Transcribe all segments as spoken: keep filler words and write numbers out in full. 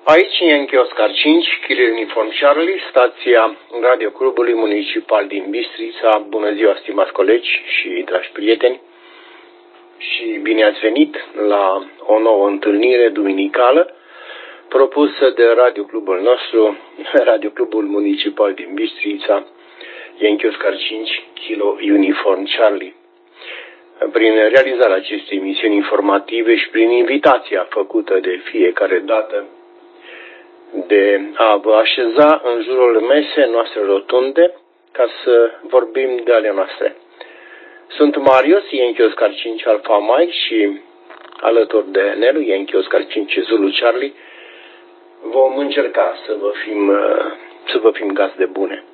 Aici Yankee Oscar cinci, Kilo Uniform Charlie, stația Radio Clubului Municipal din Bistrița. Bună ziua, stimați colegi și dragi prieteni, și bine ați venit la o nouă întâlnire duminicală propusă de Radio Clubul nostru, Radio Clubul Municipal din Bistrița, Yankee Oscar cinci, Kilo Uniform Charlie. Prin realizarea acestei emisiuni informative și prin invitația făcută de fiecare dată de a vă așeza în jurul mesei noastre rotunde ca să vorbim de ale noastre. Sunt Marius, Yankee Oscar cinci Alpha Mike, și alături de Nelu, Yankee Oscar cinci Zulu Charlie, vom încerca să vă fim, să vă fim gazde bune.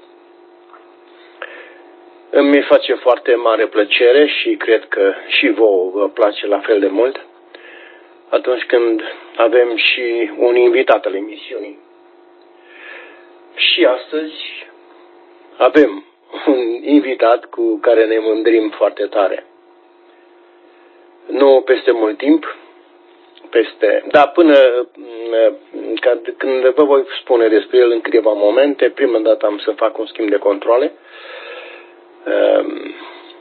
Îmi face foarte mare plăcere și cred că și vouă vă place la fel de mult atunci când avem și un invitat al emisiunii. Și astăzi avem un invitat cu care ne mândrim foarte tare. Nu peste mult timp, peste, da, până când vă voi spune despre el în câteva momente, prima dată am să fac un schimb de controle. Um,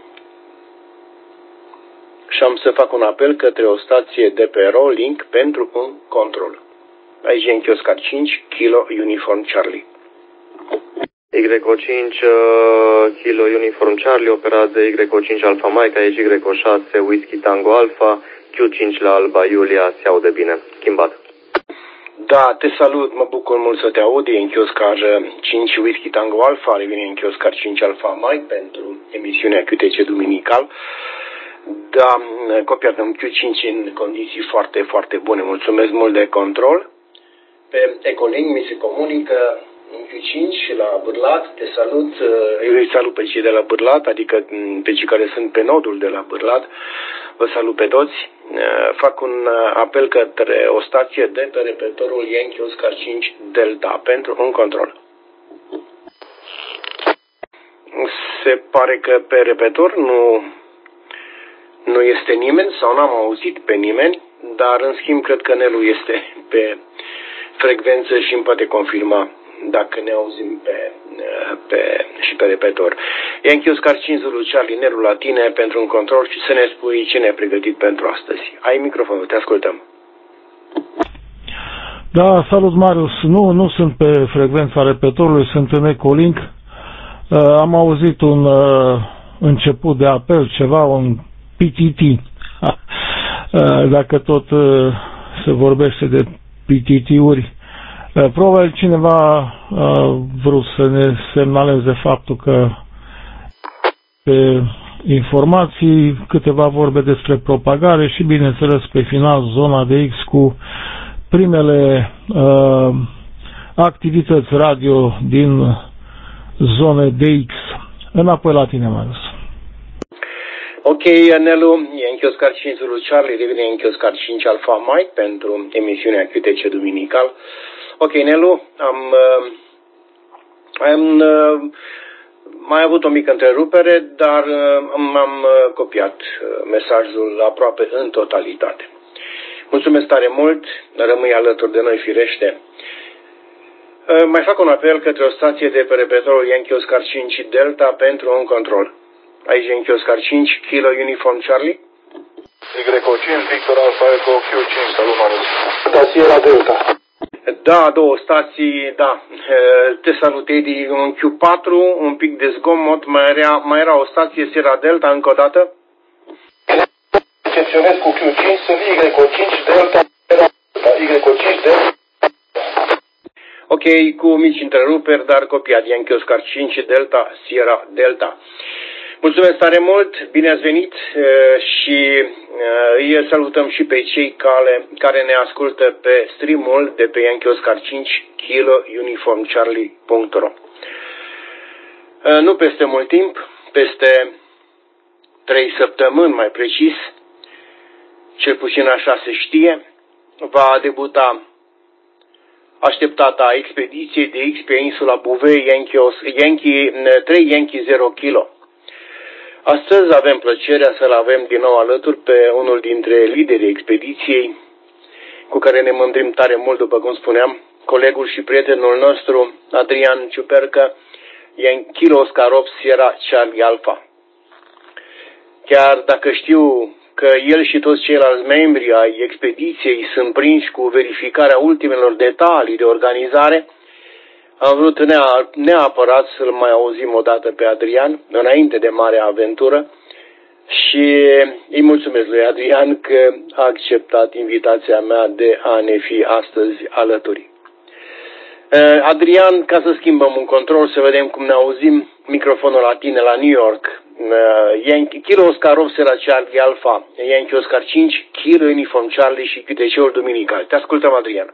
și am să fac un apel către o stație de pe Rolling pentru un control. Aici Yankee Oscar cinci, Kilo Uniform Charlie. Y O cinci, uh, Kilo Uniform Charlie, operează Y O cinci Alpha Mike, aici Y O șase, Whisky Tango Alpha, Q cinci la Alba Iulia, se aude bine. Chimbat. Da, te salut, mă bucur mult să te aud. Yankee Oscar cinci, Whisky Tango Alpha, revine Yankee Oscar cinci Alpha Mike pentru emisiunea Q T C Duminical. Da, copiat în Q cinci în condiții foarte, foarte bune. Mulțumesc mult de control. Pe Ecolink mi se comunică în Q cinci la Bârlat. Te salut. Eu îi salut pe cei de la Bârlat, adică pe cei care sunt pe nodul de la Bârlat. Vă salut pe toți. Fac un apel către o stație de pe repetorul Yankee Oscar cinci Delta pentru un control. Se pare că pe repetor nu... Nu este nimeni sau n-am auzit pe nimeni, dar în schimb cred că Nelu este pe frecvență și îmi poate confirma dacă ne auzim pe, pe, și pe repetor. Yankee Oscar cinci Zulu Charlie, Nelu la tine pentru un control și să ne spui ce ne-ai pregătit pentru astăzi. Ai microfonul, te ascultăm. Da, salut Marius. Nu, nu sunt pe frecvența repetorului, sunt în Ecolink. Uh, am auzit un uh, început de apel, ceva, un P T T. Dacă tot se vorbește de P T T-uri, probabil cineva a vrut să ne semnaleze faptul că pe informații câteva vorbe despre propagare și, bineînțeles, pe final zona de X cu primele uh, activități radio din zone de X. Înapoi la tine, Marius. Ok, Nelu, Yankee Oscar cinci Zulu Charlie, revine Yankee Oscar cinci Alpha Mike pentru emisiunea Q T C Duminical. Ok, Nelu, am, am mai avut o mică întrerupere, dar am copiat mesajul aproape în totalitate. Mulțumesc tare mult, rămâi alături de noi, firește. Mai fac un apel către o stație de pe repetorul Yankee Oscar cinci Delta pentru un control. Aici Yankee Oscar cinci, Kilo Uniform Charlie. Y O cinci, Victor Alpha Echo, Q cinci, salut Marius. Da, Sierra Delta. Da, două stații, da. Te salut, Edi, un Q patru, un pic de zgomot, mai era, mai era o stație Sierra Delta încă o dată. Recepționez cu Q cinci, sunt Y O cinci Delta, Y O cinci Delta. Ok, cu mici întreruperi, dar copiat Yankee Oscar cinci Delta, Sierra Delta. Mulțumesc tare mult, bine ați venit și îi salutăm și pe cei care, care ne ascultă pe streamul de pe Yankee Oscar cinci Kilo Uniform Charlie punct ro. Nu peste mult timp, peste trei săptămâni mai precis, cel puțin așa se știe, va debuta așteptata expediție de X pe insula Bouvet Yankee, Yankee trei Yankee zero Kilo. Astăzi avem plăcerea să-l avem din nou alături pe unul dintre liderii expediției, cu care ne mândrim tare mult, după cum spuneam, colegul și prietenul nostru, Adrian Ciupercă, e Kilo Oscar opt Sierra Charlie Alpha. Chiar dacă știu că el și toți ceilalți membri ai expediției sunt prinși cu verificarea ultimelor detalii de organizare, am vrut neapărat să-l mai auzim o dată pe Adrian, înainte de marea aventură, și îi mulțumesc lui Adrian că a acceptat invitația mea de a ne fi astăzi alături. Adrian, ca să schimbăm un control, să vedem cum ne auzim, microfonul la tine la New York. Kilo Oscar opt Sierra Charlie Alpha, Yankee Oscar cinci, Kilo Uniform Charlie și Q T C-ul duminical. Te ascultăm, Adrian.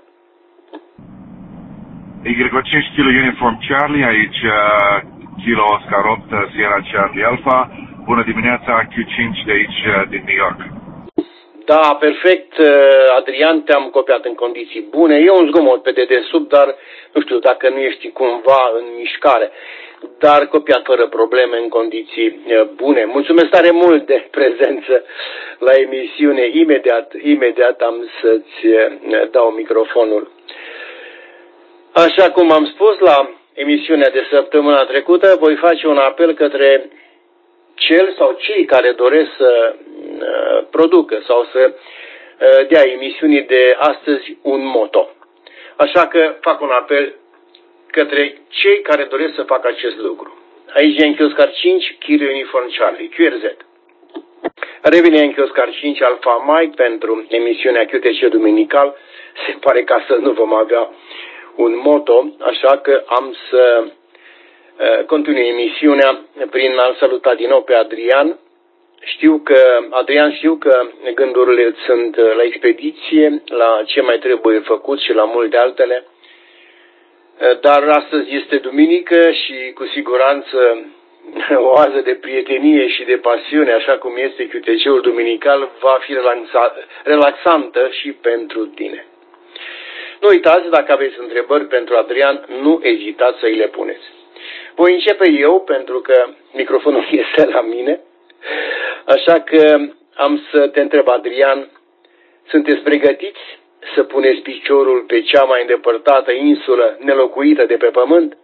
Y cinci Kilo Uniform Charlie, aici uh, Kilo Oscar opt Sierra Charlie Alpha. Bună dimineața, Q cinci de aici din New York. Da, perfect, Adrian, te-am copiat în condiții bune. E un zgomot pe dedesubt, dar nu știu dacă nu ești cumva în mișcare. Dar copiat fără probleme, în condiții bune. Mulțumesc tare mult de prezență la emisiune. Imediat, imediat am să-ți dau microfonul. Așa cum am spus la emisiunea de săptămâna trecută, voi face un apel către cel sau cei care doresc să uh, producă sau să uh, dea emisiunii de astăzi un moto. Așa că fac un apel către cei care doresc să facă acest lucru. Aici Yankee Oscar cinci, Kilo Uniform Charlie, Q R Z. Revine Yankee Oscar cinci Alpha Mike pentru emisiunea Q T C duminical. Se pare că astăzi nu vom avea un moto, așa că am să continui emisiunea prin a-l saluta din nou pe Adrian. Știu că, Adrian, știu că gândurile sunt la expediție, la ce mai trebuie făcut și la multe altele, dar astăzi este duminică și cu siguranță o oază de prietenie și de pasiune, așa cum este Q T C-ul duminical, va fi relaxantă și pentru tine. Nu uitați, dacă aveți întrebări pentru Adrian, nu ezitați să îi le puneți. Voi începe eu, pentru că microfonul este la mine, așa că am să te întreb, Adrian, sunteți pregătiți să puneți piciorul pe cea mai îndepărtată insulă nelocuită de pe pământ?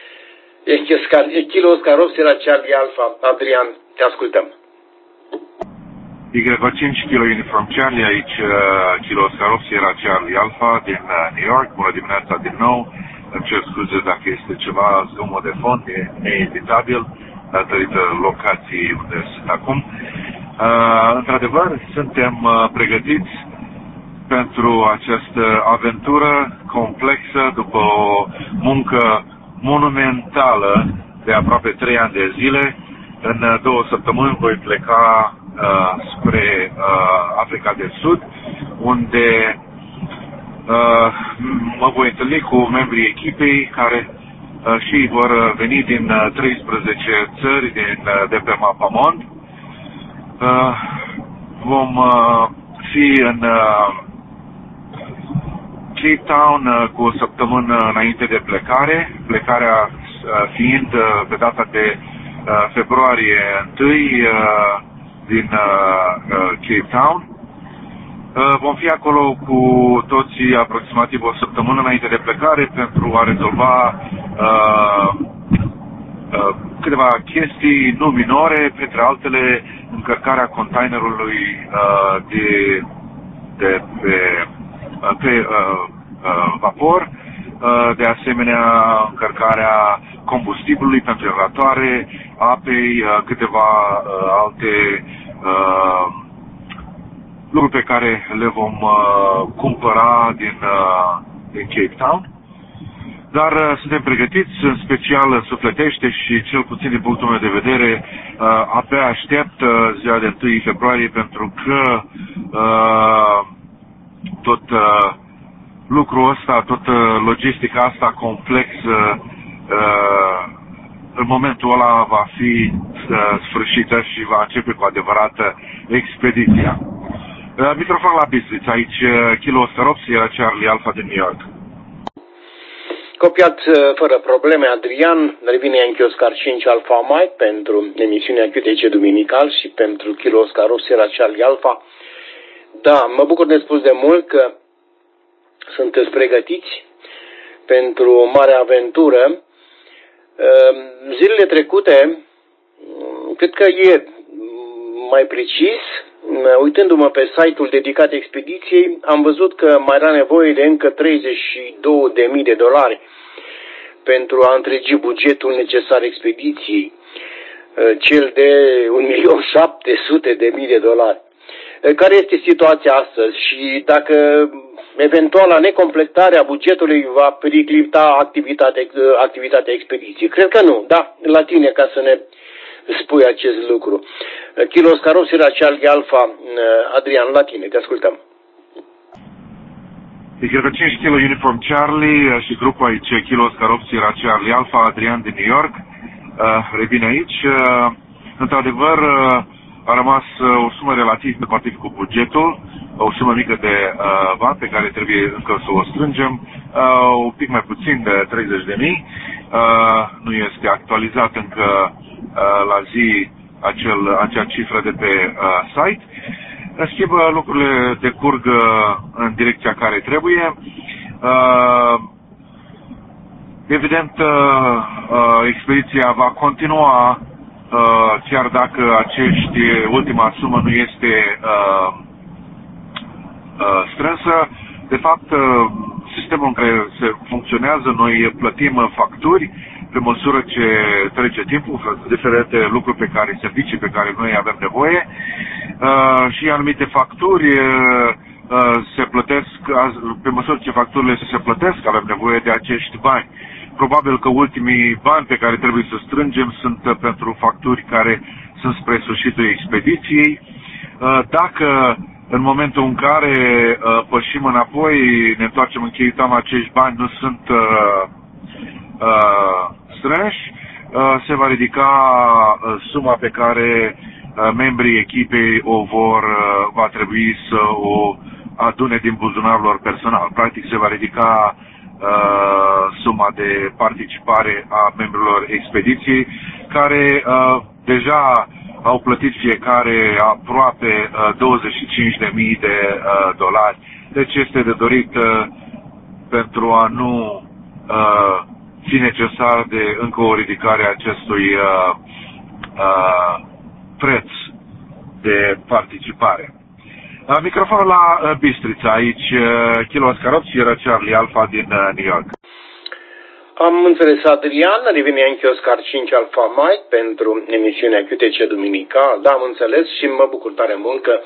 E Kilo Oscar opt Sierra Charlie Alpha. Adrian, te ascultăm. Y cinci Kilo Uniform Charlie, aici uh, Kilo Oscar opt Sierra Charlie Alpha din uh, New York. Bună dimineața din nou. Îmi cer scuze dacă este ceva zgomot de fond, e neevitabil datorită locației unde sunt acum. Uh, într-adevăr, suntem uh, pregătiți pentru această aventură complexă, după o muncă monumentală de aproape trei ani de zile. În uh, două săptămâni voi pleca uh, spre uh, Africa de Sud, unde Uh, mă voi întâlni cu membrii echipei care uh, și ei vor veni din uh, treisprezece țări din, uh, de pe Mapamond. Uh, vom uh, fi în uh, Cape Town uh, cu o săptămână înainte de plecare, plecarea uh, fiind uh, pe data de uh, februarie întâi uh, din uh, uh, Cape Town. Vom fi acolo cu toții aproximativ o săptămână înainte de plecare pentru a rezolva uh, uh, câteva chestii nu minore, printre altele încărcarea containerului uh, de, de pe, uh, pe uh, uh, vapor, uh, de asemenea încărcarea combustibilului pentru generatoare, apei, uh, câteva uh, alte uh, lucruri pe care le vom uh, cumpăra din, uh, din Cape Town. Dar uh, suntem pregătiți, în special sufletește și cel puțin din punctul meu de vedere, uh, abia aștept uh, ziua de întâi februarie, pentru că uh, tot uh, lucrul ăsta, tot uh, logistica asta complexă, uh, în momentul ăla va fi uh, sfârșită și va începe cu adevărat expediția. Uh, microfon la Bistriț, aici uh, Kilo Oscar opt Sierra Charlie Alpha din New York. Copiat fără probleme, Adrian, revine Yankee Oscar cinci Alpha Mike pentru emisiunea Q T C duminical și pentru Kilo Oscar opt Sierra Charlie Alpha. Da, mă bucur de spus de mult că sunteți pregătiți pentru o mare aventură. Zilele trecute, cred că e mai precis, uitându-mă pe site-ul dedicat expediției, am văzut că mai era nevoie de încă treizeci și două de mii de dolari pentru a întregi bugetul necesar expediției, cel de un milion șapte sute de mii de dolari. Care este situația astăzi și dacă eventuala necompletare a bugetului va periclita activitatea, activitatea expediției? Cred că nu, da, la tine ca să ne spui acest lucru. Kilo Oscar Sierra Charlie Alpha, Adrian, la tine, te ascultăm. Ecreta cinci Kilo Uniform Charlie și grupul aici Kilo Oscar Sierra Charlie Alpha, Adrian din New York. Revin aici. Într-adevăr, a rămas o sumă relativ comparativ cu bugetul, o sumă mică de uh, bani pe care trebuie încă să o strângem, uh, un pic mai puțin de treizeci de mii. Uh, nu este actualizat încă uh, la zi acel, acea cifră de pe uh, site. În schimb, lucrurile decurg uh, în direcția care trebuie. Uh, evident, uh, uh, expediția va continua Uh, chiar dacă acești, ultima sumă nu este uh, uh, strânsă. De fapt, uh, sistemul în care se funcționează, noi plătim facturi pe măsură ce trece timpul, diferite lucruri pe care, servicii pe care noi avem nevoie, uh, și anumite facturi uh, se plătesc, pe măsură ce facturile se plătesc, avem nevoie de acești bani. Probabil că ultimii bani pe care trebuie să strângem sunt pentru facturi care sunt spre sfârșitul expediției. Dacă în momentul în care pășim înapoi, ne întoarcem în Cape, acești bani nu sunt strânși, se va ridica suma pe care membrii echipei o vor, va trebui să o adune din buzunarul lor personal. Practic se va ridica Uh, suma de participare a membrilor expediției, care uh, deja au plătit fiecare aproape uh, douăzeci și cinci de mii de uh, dolari. Deci este de dorit, uh, pentru a nu uh, fi necesar de încă o ridicare a acestui uh, uh, preț de participare. Microfonul la Bistrița, aici Kilo Oscar Sierra Charlie Alpha din New York. Am înțeles, Adrian, revine în Oscar cinci Alpha Mike pentru emisiunea Q T C Duminica. Da, am înțeles și mă bucur tare mult că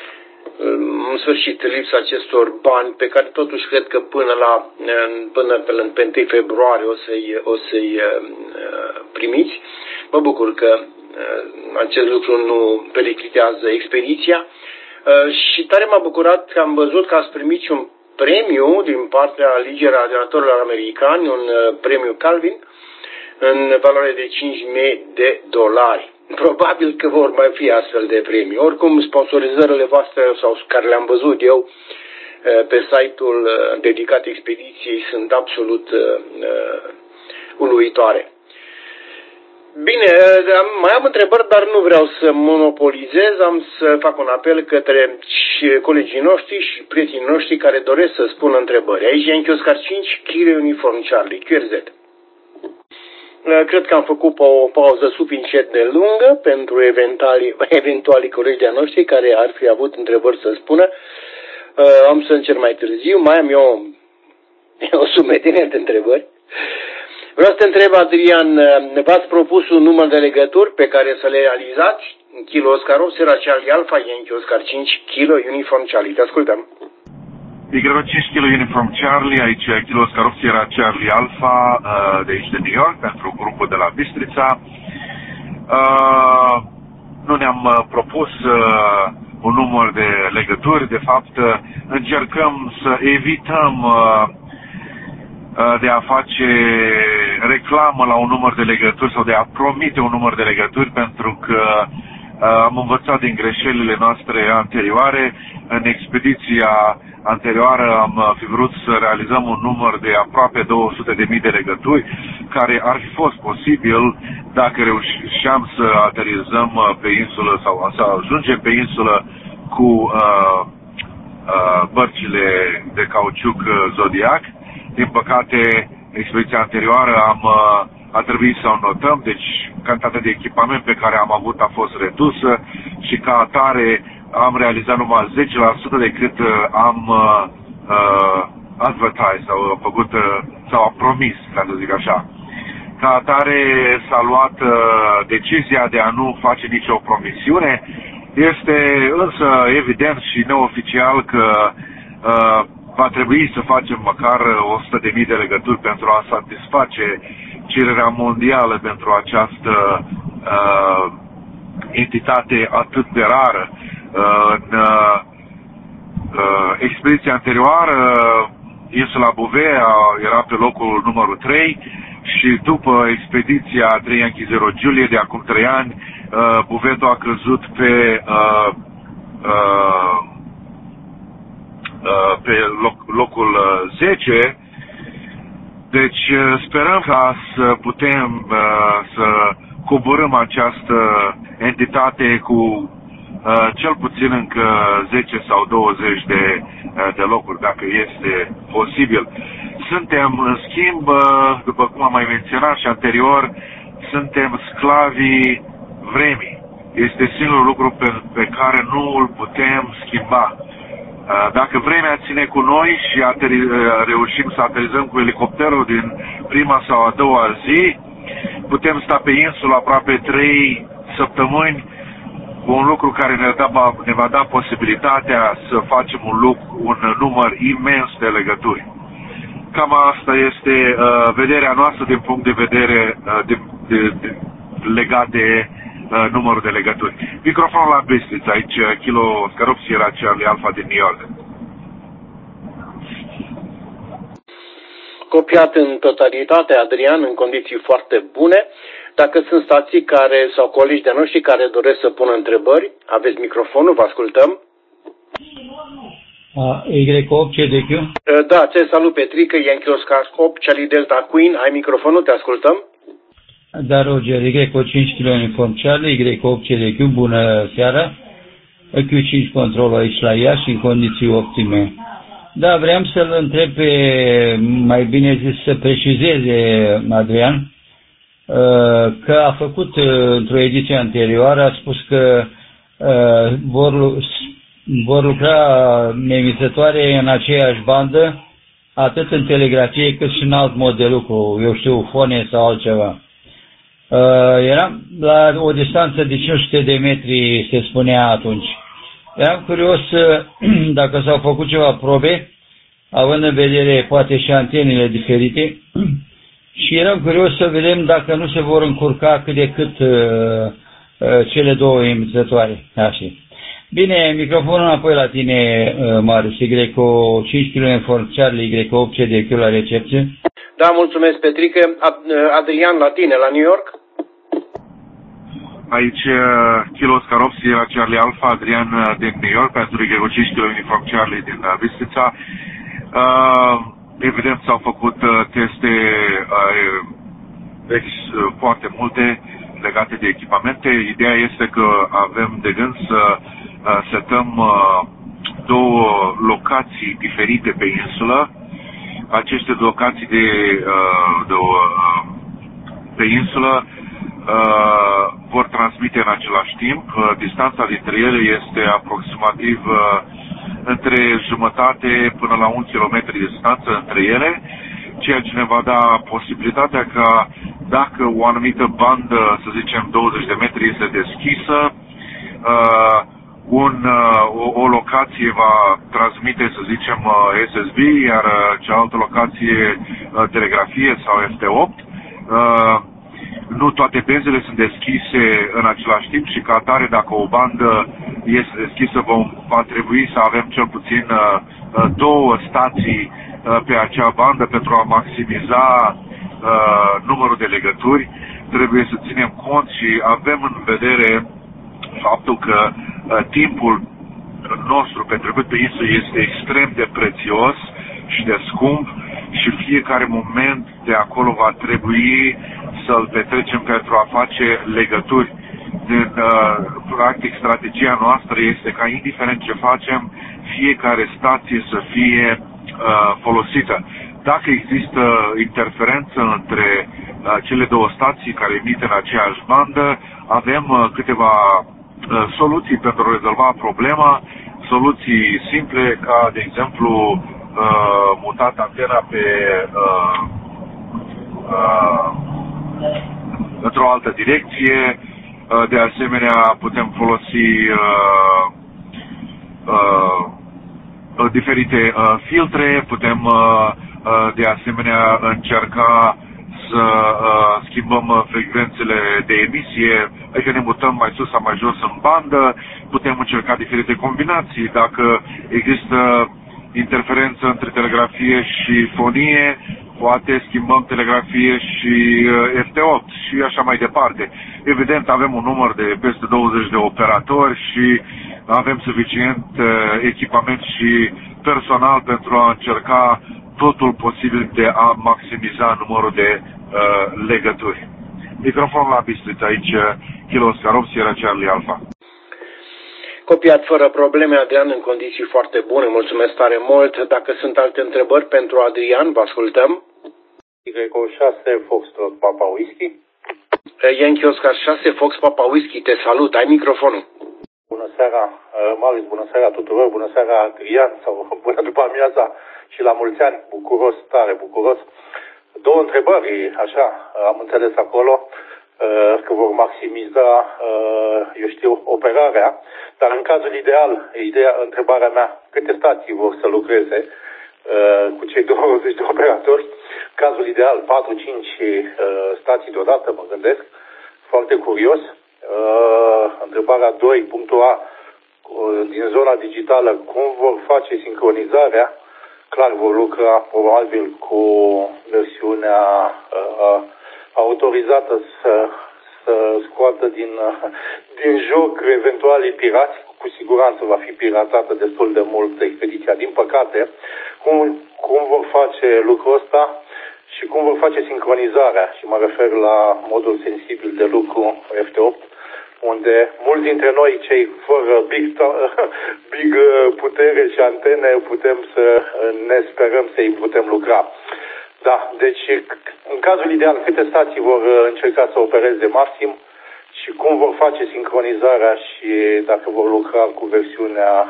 în sfârșit lipsa acestor bani pe care totuși cred că până la până pe, pe întâi februarie o să-i, o să-i primiți. Mă bucur că acest lucru nu periclitează expediția. Uh, și tare m-a bucurat că am văzut că ați primit și un premiu din partea Ligii Radiatorilor Americani, un uh, premiu Calvin, în valoare de cinci mii de dolari. Probabil că vor mai fi astfel de premii. Oricum, sponsorizările voastre sau care le-am văzut eu uh, pe site-ul uh, dedicat expediției sunt absolut uh, uh, uluitoare. Bine, mai am întrebări, dar nu vreau să monopolizez, am să fac un apel către colegii noștri și prietenii noștri care doresc să spună întrebări. Aici e Yankee Oscar cinci, Kilo Uniform Charlie, Q R Z. Cred că am făcut o pauză suficient de lungă pentru eventuali, eventuali colegi de-a noștri care ar fi avut întrebări să spună. Am să încerc mai târziu, mai am eu o sumedenie de întrebări. Vreau să te întreb, Adrian, v-ați propus un număr de legături pe care să le realizați? Kilo Oscar Sierra Charlie Alpha, Yankee Oscar cinci, Kilo Uniform Charlie. Te ascultăm. Ecreta cinci Kilo Uniform Charlie, aici Kilo Oscar Sierra Charlie Alpha, de aici de New York, pentru grupul de la Bistrița. Nu ne-am propus un număr de legături, de fapt încercăm să evităm de a face reclamă la un număr de legături sau de a promite un număr de legături, pentru că am învățat din greșelile noastre anterioare. În expediția anterioară am fi vrut să realizăm un număr de aproape două sute de mii de legături, care ar fi fost posibil dacă reușeam să aterizăm pe insulă sau să ajungem pe insulă cu uh, bărcile de cauciuc Zodiac. Din păcate, expediția anterioară am, a trebuit să o notăm, deci cantitatea de echipament pe care am avut a fost redusă și ca atare am realizat numai zece la sută decât am uh, advertised sau făcut, sau am promis, ca să zic așa. Ca atare s-a luat uh, decizia de a nu face nicio promisiune. Este însă evident și neoficial că uh, va trebui să facem măcar o sută de mii de legături pentru a satisface cererea mondială pentru această uh, entitate atât de rară. Uh, în uh, uh, expediția anterioară, insula Bouvet era pe locul numărul trei și după expediția trei Yankee zero Juliet de acum trei ani, uh, Bouvetul a căzut pe uh, uh, pe loc, locul zece, deci sperăm ca să putem uh, să coborâm această entitate cu uh, cel puțin încă zece sau douăzeci de, uh, de locuri, dacă este posibil. Suntem, în schimb, uh, după cum am mai menționat și anterior, suntem sclavii vremii. Este singurul lucru pe, pe care nu îl putem schimba. Dacă vremea ține cu noi și ateri, reușim să aterizăm cu elicopterul din prima sau a doua zi, putem sta pe insulă aproape trei săptămâni, cu un lucru care ne, da, ne va da posibilitatea să facem un, lucru, un număr imens de legături. Cam asta este uh, vederea noastră din punct de vedere uh, de, de, de, legat de Uh, numărul de legături. Microfonul la Bistrița, aici Kilo Scarop Sierra Charlie Alpha din New York. Copiat în totalitate, Adrian, în condiții foarte bune. Dacă sunt stații care sau colegi de noștri care doresc să pună întrebări, aveți microfonul, vă ascultăm. Y opt C D Q? Da, te salut, Petrică, Yankee Oscar opt, Charlie Delta Queen, ai microfonul, te ascultăm. Da, Roger, Y cinci Kilo Uniform Charlie, Y opt C D Q, bună seara. Q cinci control aici la Iași, în condiții optime. Da, vreau să-l întreb pe, mai bine zis, să precizeze, Adrian, că a făcut într-o ediție anterioară, a spus că vor, vor lucra emisătoare în aceeași bandă, atât în telegrafie cât și în alt mod de lucru, eu știu, fone sau altceva. Uh, eram la o distanță de cinci sute de metri, se spunea atunci. Eram curios dacă s-au făcut ceva probe, având în vedere poate și antenele diferite, și eram curios să vedem dacă nu se vor încurca cât de cât uh, uh, cele două emițătoare. Așa. Bine, microfonul înapoi la tine, uh, Marius, Y cinci Kilo Uniform Charlie, Y opt C D Q la recepție. Da, mulțumesc, Petrică. Adrian, la tine, la New York? Aici Kilo Scarop Sierra Charlie Alpha, Adrian din New York, pentru Y cinci Kilo Uniform Charlie din Bistrița. Uh, evident s-au făcut teste uh, ex, foarte multe legate de echipamente. Ideea este că avem de gând să uh, setăm uh, două locații diferite pe insulă. Aceste locații de, de, de pe insulă uh, vor transmite în același timp. Distanța dintre ele este aproximativ uh, între jumătate până la un kilometru de distanță între ele, ceea ce ne va da posibilitatea ca dacă o anumită bandă, să zicem douăzeci de metri, este deschisă, uh, Un, o, o locație va transmite, să zicem, S S B, iar cealaltă locație telegrafie sau F T opt. Nu toate benzele sunt deschise în același timp și ca atare, dacă o bandă este deschisă, vom, va trebui să avem cel puțin două stații pe acea bandă pentru a maximiza numărul de legături. Trebuie să ținem cont și avem în vedere faptul că uh, timpul nostru petrecut pe insulă este extrem de prețios și de scump și fiecare moment de acolo va trebui să-l petrecem pentru a face legături. Din, uh, practic, strategia noastră este ca, indiferent ce facem, fiecare stație să fie uh, folosită. Dacă există interferență între uh, cele două stații care emit în aceeași bandă, avem uh, câteva uh, soluții pentru a rezolva problema, soluții simple ca, de exemplu, uh, mutat antena pe uh, uh, într-o altă direcție. Uh, de asemenea, putem folosi uh, uh, diferite uh, filtre, putem uh, de asemenea încerca să uh, schimbăm frecvențele de emisie, adică ne mutăm mai sus sau mai jos în bandă, putem încerca diferite combinații. Dacă există interferență între telegrafie și fonie, poate schimbăm telegrafie și uh, F T opt și așa mai departe. Evident, avem un număr de peste douăzeci de operatori și avem suficient uh, echipament și personal pentru a încerca totul posibil de a maximiza numărul de uh, legături. Microfon la Bistrița, aici Kilo Oscar Sierra Charlie Alpha. Copiat fără probleme, Adrian, în condiții foarte bune. Mulțumesc tare mult. Dacă sunt alte întrebări pentru Adrian, vă ascultăm. Y șase Foxtrot Papa Whisky. Yankee Oscar șase Fox Papa Whisky, te salut. Ai microfonul. Bună seara, Marius, bună seara tuturor, bună seara Adrian, sau bună după amiaza și la mulți ani, bucuros, tare bucuros. Două întrebări, așa, am înțeles acolo, că vor maximiza, eu știu, operarea, dar în cazul ideal, ideea, întrebarea mea, câte stații vor să lucreze cu cei douăzeci de operatori? Cazul ideal, patru cinci stații deodată, mă gândesc, foarte curios. Întrebarea doi, punctul A, din zona digitală, cum vor face sincronizarea? Clar, vor lucra probabil cu versiunea uh, autorizată să, să scoată din, uh, din joc eventualii pirați. Cu siguranță va fi piratată destul de mult expediția. Din păcate, cum, cum vor face lucrul ăsta și cum vor face sincronizarea? Și mă refer la modul sensibil de lucru F T opt, unde mulți dintre noi, cei fără big, big putere și antene, putem să ne sperăm să-i putem lucra. Da, deci în cazul ideal, câte stații vor încerca să opereze maxim și cum vor face sincronizarea și dacă vor lucra cu versiunea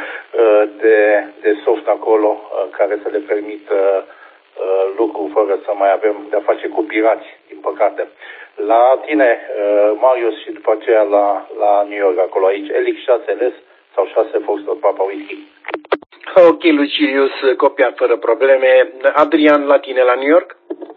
de, de soft acolo care să le permită lucru fără să mai avem de-a face cu pirați, din păcate. La tine, Marius, și după aceea la, la New York, acolo, aici, Elix șase L S sau șase Foxtrot Papa Whisky. Ok, Lucilius, copiat fără probleme. Adrian, la tine, la New York?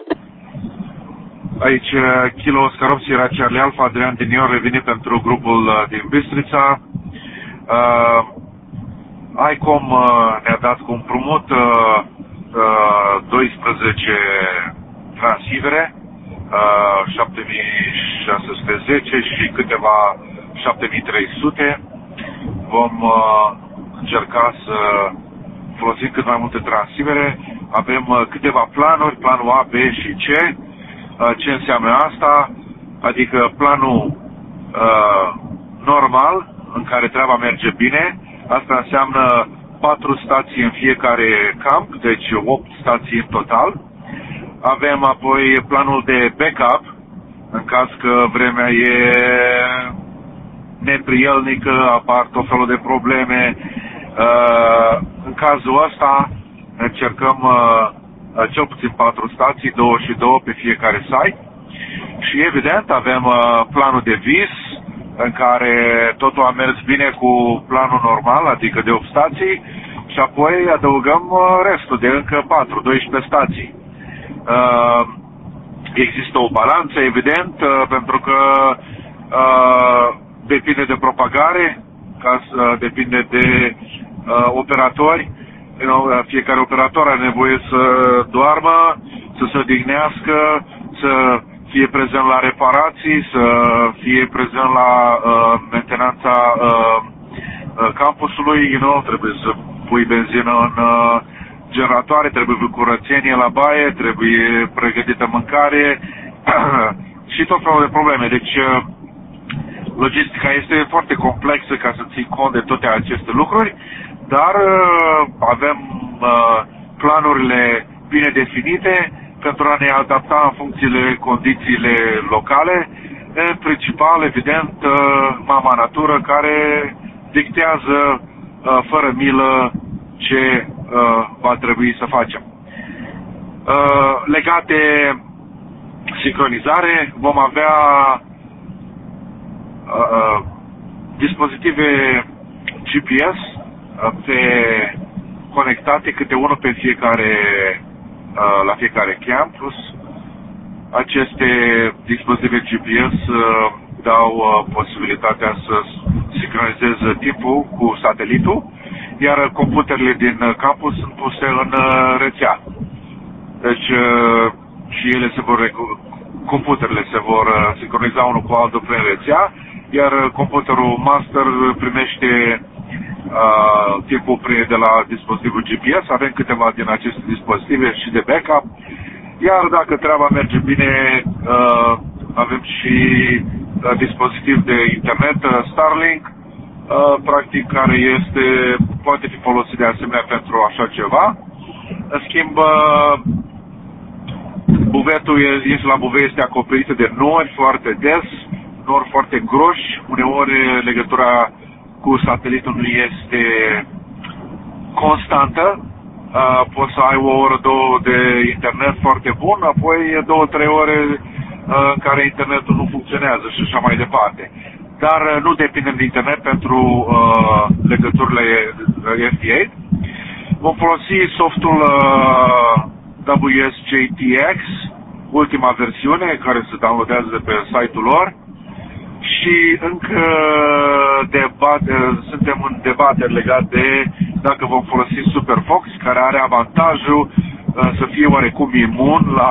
Aici, Kilo Oscar Sierra Charlie Alpha, Adrian din New York, revenit pentru grupul din Bistrița. Uh, ICOM uh, ne-a dat cu împrumut uh, uh, doisprezece transivere, Uh, șapte mii șase sute zece și câteva șapte mii trei sute. Vom uh, încerca să folosim cât mai multe transivere. Avem uh, câteva planuri, planul A, B și C. Uh, ce înseamnă asta? Adică planul uh, normal, în care treaba merge bine. Asta înseamnă patru stații în fiecare camp, deci opt stații în total. Avem apoi planul de backup, în caz că vremea e neprielnică, apar tot felul de probleme. În cazul ăsta încercăm cel puțin patru stații, două și două pe fiecare site. Și evident avem planul de vis, în care totul a mers bine cu planul normal, adică de opt stații, și apoi adăugăm restul de încă patru, doisprezece stații. Uh, există o balanță, evident, uh, pentru că uh, depinde de propagare, ca să, depinde de uh, operatori. You know, fiecare operator are nevoie să doarmă, să se odihnească, să fie prezent la reparații, să fie prezent la uh, mentenanța uh, uh, campusului. You know, trebuie să pui benzină în uh, generatoare, trebuie curățenie la baie, trebuie pregătită mâncare și tot felul de probleme. Deci logistica este foarte complexă ca să ții cont de toate aceste lucruri, dar avem planurile bine definite pentru a ne adapta în funcțiile condițiile locale, în principal, evident, mama natură care dictează fără milă ce va trebui să facem. Legat de sincronizare, vom avea dispozitive G P S pe conectate, câte unul pe fiecare, la fiecare campus. Aceste dispozitive G P S dau posibilitatea să sincronizeze timpul cu satelitul, iar computerele din campus sunt puse în rețea. Deci și ele se vor, computerele se vor sincroniza unul cu altul prin rețea, iar computerul master primește uh, timpul de la dispozitivul G P S. Avem câteva din aceste dispozitive și de backup. Iar dacă treaba merge bine, uh, avem și uh, dispozitiv de internet uh, Starlink, uh, practic care este, poate fi folosit de asemenea pentru așa ceva. În schimb, uh, buvetul este la buvet este acoperită de nori foarte des, nori foarte groși, uneori legătura cu satelitul nu este constantă. Uh, poți să ai o oră, două de internet foarte bun, apoi două, trei ore uh, în care internetul nu funcționează și așa mai departe. Dar uh, nu depindem de internet pentru uh, legăturile F T opt. Vom folosi softul uh, W S J T X, ultima versiune, care se downloadează pe site-ul lor. Și încă debate, suntem în dezbateri legate de dacă vom folosi SuperFox, care are avantajul uh, să fie oarecum imun la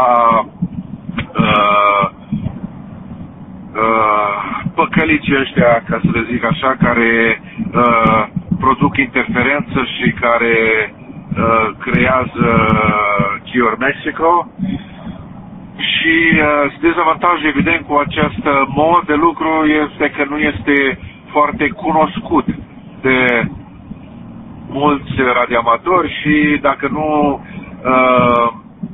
uh, uh, păcălicii ăștia, ca să le zic așa, care uh, produc interferență și care uh, creează Cure Mexico. Și uh, dezavantajul evident cu acest mod de lucru este că nu este foarte cunoscut de mulți radioamatori și dacă nu uh,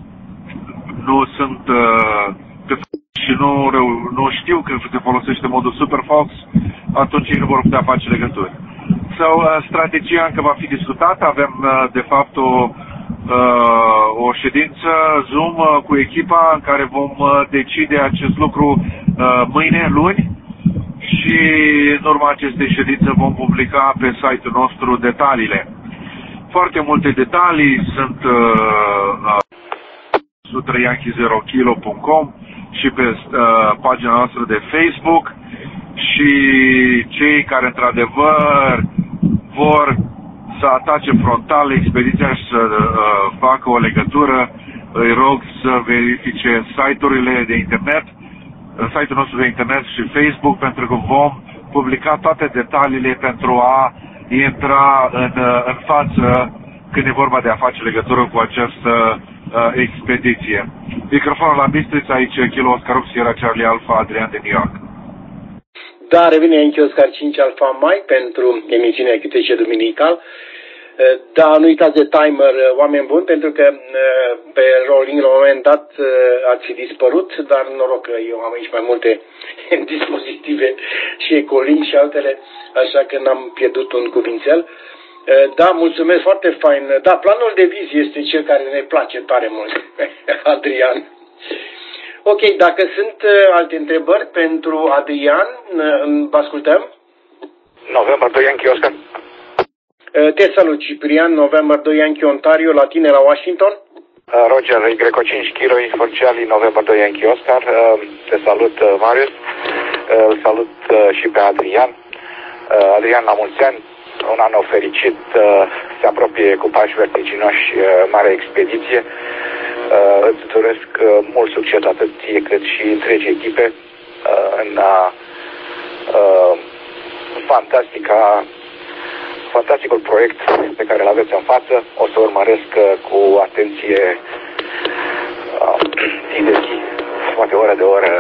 nu sunt uh, și nu, nu știu că se folosește modul SuperFox, atunci ei nu vor putea face legături. Sau uh, strategia încă va fi discutată, avem uh, de fapt o Uh, o ședință Zoom uh, cu echipa în care vom uh, decide acest lucru uh, mâine, luni, și în urma acestei ședințe vom publica pe site-ul nostru detaliile. Foarte multe detalii sunt uh, la yankee zero kilo punct com și pe uh, pagina noastră de Facebook, și cei care într-adevăr vor să atace frontal expediția și să uh, facă o legătură, îi rog să verifice site-urile de internet, site-ul nostru de internet și Facebook, pentru că vom publica toate detaliile pentru a intra în, în față când e vorba de a face legătură cu această uh, expediție. Microfonul la Bistrița, aici Kilo Oscar opt Sierra Charlie Alpha Adrian de New York. Da, revine Yankee Oscar cinci Alpha Mike pentru emisiunea Q T C Duminical. Da, nu uitați de timer, oameni buni, pentru că pe rolling la un moment dat ați fi dispărut, dar noroc că eu am aici mai multe dispozitive și Ecolink și altele, așa că n-am pierdut un cuvințel. Da, mulțumesc, foarte fain. Da, planul de vizi este cel care ne place tare mult, Adrian. Ok, dacă sunt alte întrebări pentru Adrian, vă ascultăm. November doi Yankee Oscar. Te salut, Ciprian, November doi Yankee Ontario, la tine la Washington. Roger, Y cinci Kilo, for Charlie, November doi Yankee Oscar. Te salut, Marius. Îl salut și pe Adrian. Adrian, la mulți ani, un an fericit, se apropie cu pași vertiginoși mare expediție. Îți doresc mult succes atât ție cât și întregi echipe în fantastica fantasticul proiect pe care îl aveți în față. O să urmăresc cu atenție zi de zi, poate oră de oră,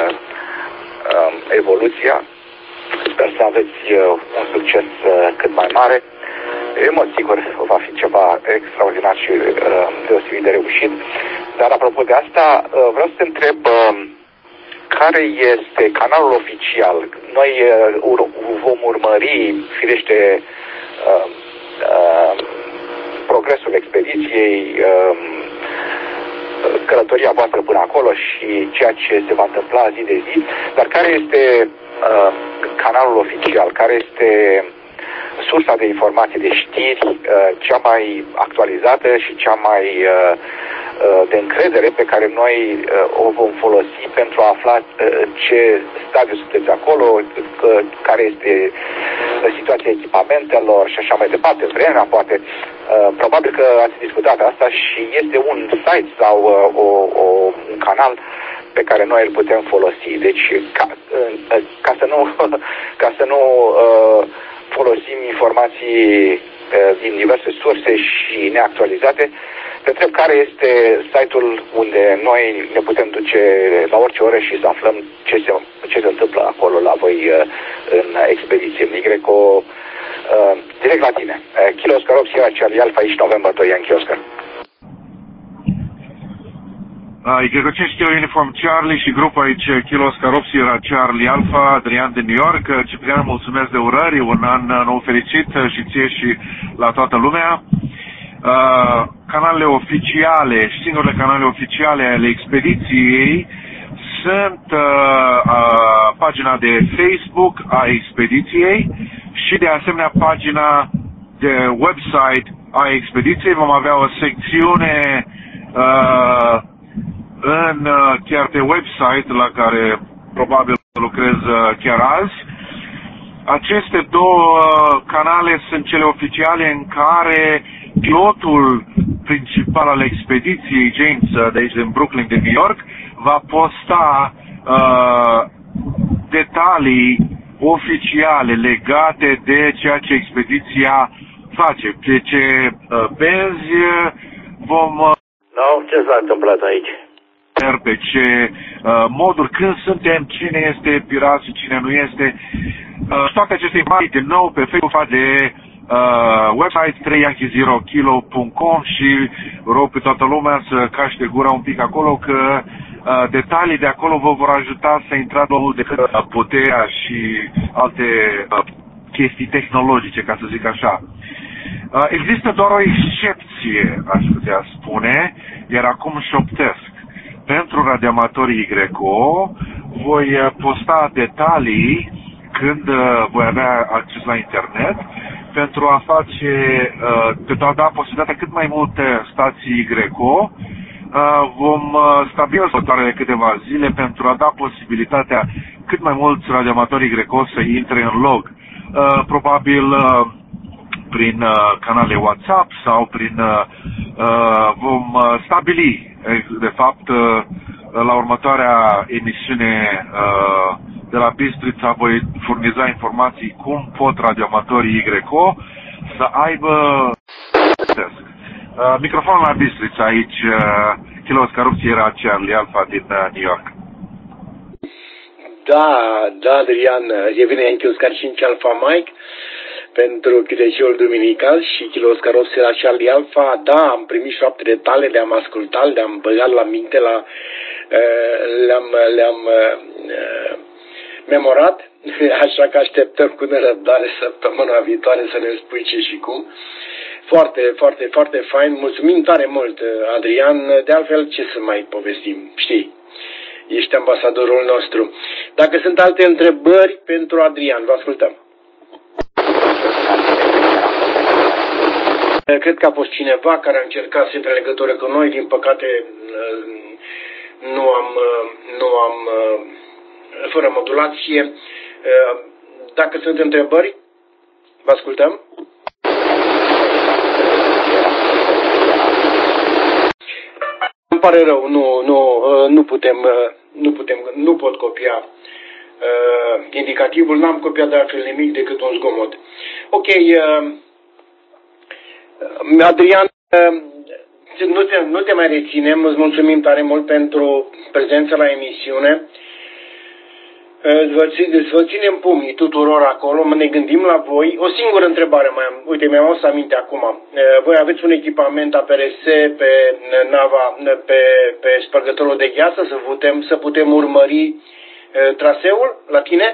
evoluția. Sper să aveți un succes cât mai mare. în mod sigur va fi ceva extraordinar și uh, deosebit de reușit. Dar apropo de asta, uh, vreau să te întreb uh, care este canalul oficial. Noi uh, ur- vom urmări, firește, uh, uh, progresul expediției, uh, călătoria voastră până acolo și ceea ce se va întâmpla zi de zi, dar care este uh, canalul oficial, care este sursa de informații, de știri, uh, cea mai actualizată și cea mai uh, uh, de încredere pe care noi uh, o vom folosi pentru a afla uh, ce stadiu sunteți acolo, uh, care este uh, situația echipamentelor și așa mai departe, vremea, poate. Uh, probabil că ați discutat asta și este un site sau uh, o, o, un canal pe care noi îl putem folosi. Deci, ca, uh, ca să nu, ca să nu uh, folosim informații uh, din diverse surse și neactualizate, te întreb care este site-ul unde noi ne putem duce la orice oră și să aflăm ce se, ce se întâmplă acolo la voi uh, în expediție. Migreco, uh, direct la tine. Uh, Kilo Oscar opt Sierra Charlie Alpha, aici November doi Yankee Oscar. Y cinci Kilo Uniform Charlie și grupul aici Kilo Oscar opt Sierra Charlie Alpha, Adrian din New York. Ciprian, mulțumesc de urări, un an nou fericit și ție și la toată lumea. Uh, canalele oficiale și singurele canale oficiale ale expediției sunt uh, uh, pagina de Facebook a expediției și de asemenea pagina de website a expediției. Vom avea o secțiune uh, în uh, chiar pe website la care probabil lucrez uh, chiar azi. Aceste două canale sunt cele oficiale în care pilotul principal al expediției, James, de aici din Brooklyn, de New York, va posta uh, detalii oficiale legate de ceea ce expediția face, pe ce uh, benzi vom... Uh, no, ce s-a întâmplat aici? Pe ce uh, moduri, când suntem, cine este pirat și cine nu este. Uh, toate aceste informații, din nou, pe Facebook de uh, website trei yankee zero kilo punct com și rog pe toată lumea să caște gura un pic acolo, că uh, detalii de acolo vă vor ajuta să intrați mai mult decât uh, puterea și alte uh, chestii tehnologice, ca să zic așa. Uh, există doar o excepție, aș putea spune, iar acum șoptesc. Pentru radioamatorii Greco voi posta detalii când uh, voi avea acces la internet pentru a face, uh, pentru a da posibilitatea cât mai multe stații Greco. Uh, vom uh, stabili următoarele câteva zile pentru a da posibilitatea cât mai mulți radioamatorii Greco să intre în log. Uh, probabil uh, prin uh, canale WhatsApp sau prin uh, uh, vom uh, stabili de fapt uh, la următoarea emisiune uh, de la Bistrița voi furniza informații cum pot radioamatorii Greco să aibă uh, microfonul la Bistrița aici uh, Kilo Oscar opt Sierra Charlie Alpha din uh, New York. Da, da, Adrian, e bine Yankee Oscar cinci Alpha Mike pentru Chireciul Duminical și Kilo Oscar opt Sierra Charlie Alpha. Da, am primit șaptele tale, le-am ascultat, le-am băgat la minte, la, uh, le-am, le-am uh, memorat, așa că așteptăm cu nerăbdare săptămâna viitoare să ne spui ce și cum. Foarte, foarte, foarte fain. Mulțumim tare mult, Adrian. De altfel, ce să mai povestim? Știi, ești ambasadorul nostru. Dacă sunt alte întrebări pentru Adrian, vă ascultăm. Cred că a fost cineva care a încercat să intre în legătură cu noi. Din păcate, nu am, nu am fără modulație. Dacă sunt întrebări, vă ascultăm. Îmi pare rău, nu, nu, nu putem, nu putem, nu pot copia uh, indicativul, n-am copiat de altfel nimic decât un zgomot. Ok, uh, Adrian, uh, nu te, nu te mai reținem, îți mulțumim tare mult pentru prezența la emisiune. Îți vă ținem pumnii tuturor acolo, ne gândim la voi. O singură întrebare mai am. Uite, mi-am adus aminte acum. Voi aveți un echipament A P R S pe nava, pe, pe spărgătorul de gheață să putem, să putem urmări traseul la tine?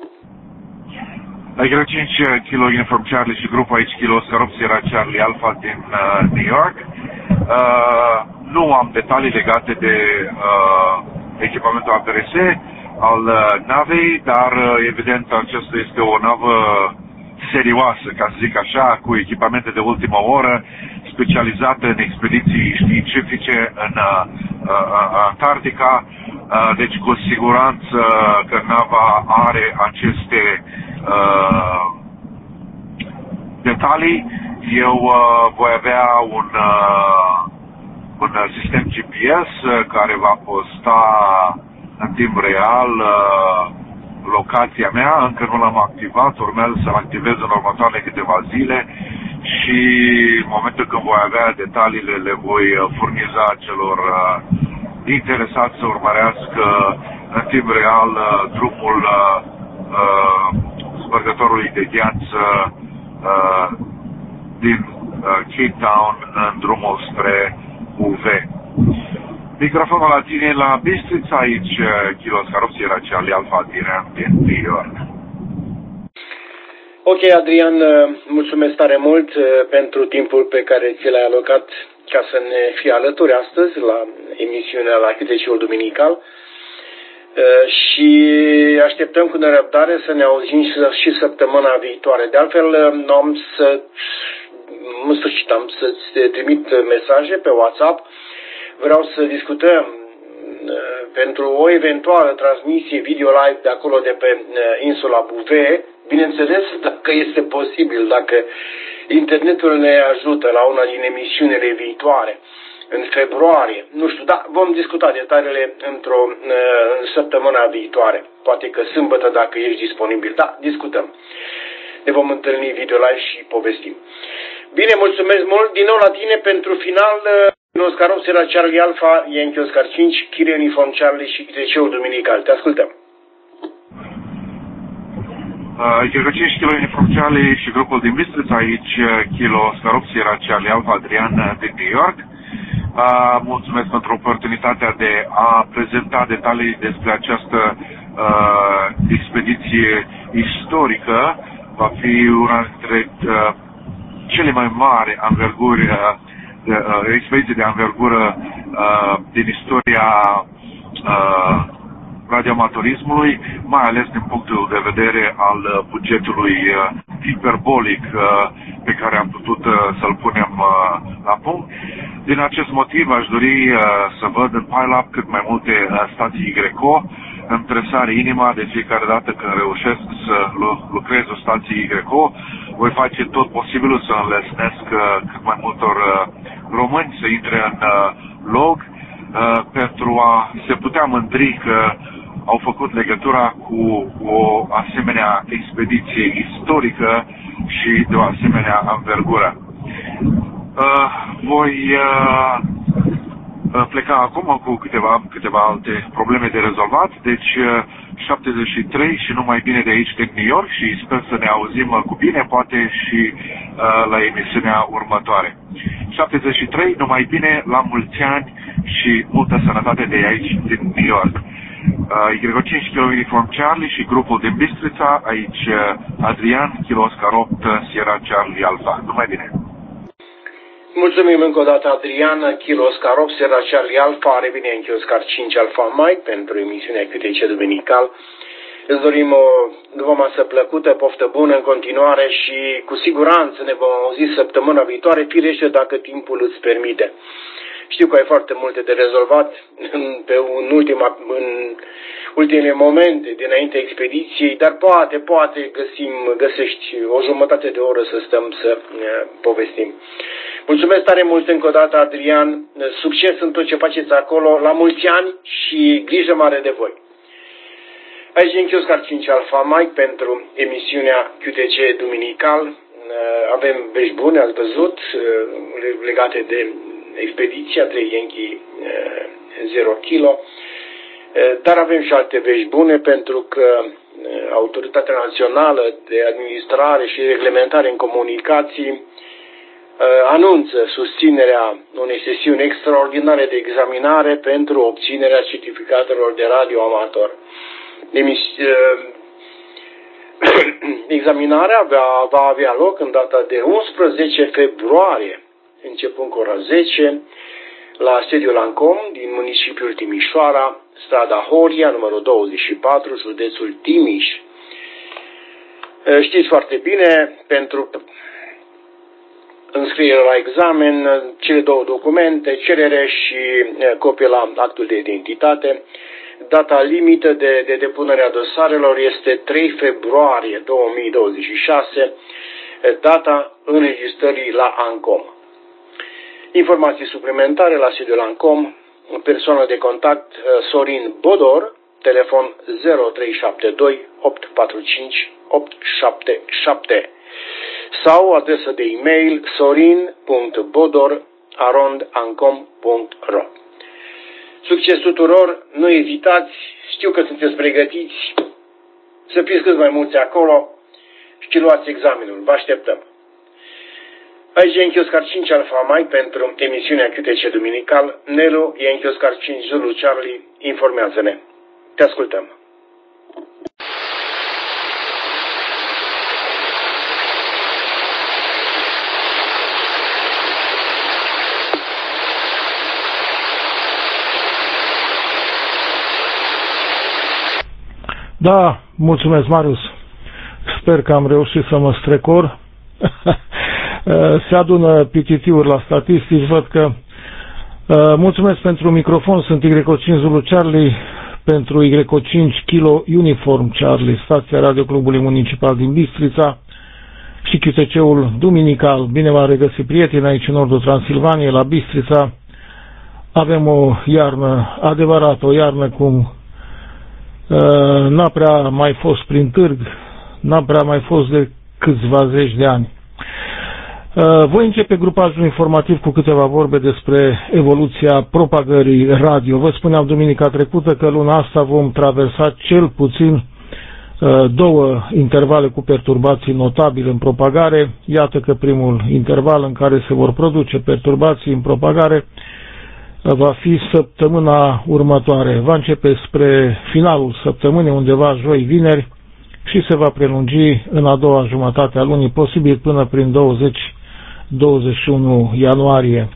Y cinci Kilo Uniform Charlie și grupul aici Kilo Oscar opt Sierra Charlie Alpha din uh, New York. Uh, nu am detalii legate de uh, echipamentul A P R S al uh, navei, dar uh, evident acesta este o navă serioasă, ca să zic așa, cu echipamente de ultimă oră, specializată în expediții științifice în uh, uh, Antarctica, uh, deci cu siguranță că nava are aceste uh, detalii. Eu uh, voi avea un, uh, un sistem G P S uh, care va posta în timp real uh, locația mea. Încă nu l-am activat, urmează să-l activez în următoarele câteva zile și în momentul când voi avea detaliile le voi furniza celor uh, interesați să urmărească în timp real uh, drumul uh, uh, spărgătorului de gheață uh, din uh, Cape Town în drumul spre U V. Microfonul la tine la Bistrița, aici Kilo Oscar opt Sierra Charlie Alpha din New York. Ok, Adrian, mulțumesc tare mult pentru timpul pe care ți l-ai alocat ca să ne fii alături astăzi la emisiunea la Q T C-ul Duminical și așteptăm cu nerăbdare să ne auzim și săptămâna viitoare. De altfel, am să, în sfârșit, am să-ți trimit mesaje pe WhatsApp. Vreau să discutăm pentru o eventuală transmisie video live de acolo, de pe insula Bouvet. Bineînțeles, dacă este posibil, dacă internetul ne ajută la una din emisiunile viitoare, în februarie, nu știu, dar vom discuta detaliile într-o în săptămâna viitoare. Poate că sâmbătă, dacă ești disponibil. Da, discutăm. Ne vom întâlni video live și povestim. Bine, mulțumesc mult. Din nou la tine pentru final. Oscar opt Sierra Charlie Alpha, Yankee Oscar cinci, Kilo Uniform Charlie și Q T C-ul Duminical. Te ascultăm. Uh, cinci Kilo Uniform Charlie și grupul din Bistrița, aici Kilo Oscar opt Sierra Charlie Alpha, Adrian din New York. Uh, mulțumesc pentru oportunitatea de a prezenta detalii despre această uh, expediție istorică. Va fi una dintre uh, cele mai mari anverguri uh, de, uh, expediție de anvergură uh, din istoria uh, radioamatorismului, mai ales din punctul de vedere al uh, bugetului uh, hiperbolic uh, pe care am putut uh, să-l punem uh, la punct. Din acest motiv aș dori uh, să văd în pile-up cât mai multe uh, stații Y C O. Îmi tresare inima de fiecare dată când reușesc să lucrez o stație Y C O. Voi face tot posibilul să înlesnesc uh, cât mai multor uh, români să intre în uh, log uh, pentru a se putea mândri că au făcut legătura cu o asemenea expediție istorică și de o asemenea anvergură. Uh, voi uh, pleca acum cu câteva, câteva alte probleme de rezolvat, deci șaptezeci și trei și numai bine de aici din New York și sper să ne auzim cu bine, poate și uh, la emisiunea următoare. șaptezeci și trei, numai bine, la mulți ani și multă sănătate de aici din New York. Uh, Y cinci Kilo Uniform Charlie și grupul din Bistrița, aici Adrian, Kilo Oscar opt Sierra Charlie Alpha. Numai bine! Mulțumim încă o dată, Adrian, Kilo Oscar opt Sierra Charlie Alpha, revine în Oscar cinci Alpha Mike pentru emisiunea Q T C Duminical. Îți dorim o după masă plăcută, poftă bună în continuare și cu siguranță ne vom auzi săptămâna viitoare, firește dacă timpul îți permite. Știu că ai foarte multe de rezolvat în, pe un ultima, în ultimele momente dinainte expediției, dar poate, poate găsim, găsești o jumătate de oră să stăm să uh, povestim. Mulțumesc tare mult încă o dată, Adrian, succes în tot ce faceți acolo, la mulți ani și grijă mare de voi. Aici e Oscar cinci Alpha Mike pentru emisiunea Q T C Duminical. Avem vești bune, ați văzut, legate de expediția trei Yankee zero Kilo. Dar avem și alte vești bune, pentru că Autoritatea Națională de Administrare și Reglementare în Comunicații anunță susținerea unei sesiuni extraordinare de examinare pentru obținerea certificatelor de radio amator. Examinarea va, va avea loc în data de unsprezece februarie, începând cu ora zece, la sediul ANCOM din municipiul Timișoara, strada Horia, numărul douăzeci și patru, județul Timiș. Știți foarte bine, pentru înscriere la examen, cele două documente, cerere și copie la actul de identitate. Data limită de, de depunere a dosarelor este trei februarie două mii douăzeci și șase, data înregistrării la ANCOM. Informații suplimentare la sediul ANCOM, persoană de contact Sorin Bodor, telefon zero trei șapte doi opt patru cinci opt șapte șapte sau adresă de e-mail sorin punct bodor arond ancom punct ro. Succes tuturor, nu ezitați, știu că sunteți pregătiți, să fiți cât mai mulți acolo și luați examenul, vă așteptăm. Aici e Yankee Oscar cinci Alfa Mike pentru emisiunea Q T C Duminical. Nelu, Yankee Oscar cinci Zulu Charlie, informează-ne. Te ascultăm. Da, mulțumesc, Marius. Sper că am reușit să mă strecor. Se adună P T T-uri la statistici, văd că... Mulțumesc pentru microfon, sunt Y cinci Zulu Charlie, pentru Y cinci Kilo Uniform Charlie, stația Radio Clubului Municipal din Bistrița și Q T C-ul Duminical. Bine v-am regăsit, prieteni, aici în nordul Transilvaniei, la Bistrița. Avem o iarnă adevărată, o iarnă cum n-a prea mai fost prin târg, n-a prea mai fost de câțiva zeci de ani. Voi începe grupajul informativ cu câteva vorbe despre evoluția propagării radio. Vă spuneam duminica trecută că luna asta vom traversa cel puțin două intervale cu perturbații notabile în propagare. Iată că primul interval în care se vor produce perturbații în propagare va fi săptămâna următoare. Va începe spre finalul săptămânii, undeva joi, vineri, și se va prelungi în a doua jumătate a lunii, posibil până prin douăzeci douăzeci și unu ianuarie.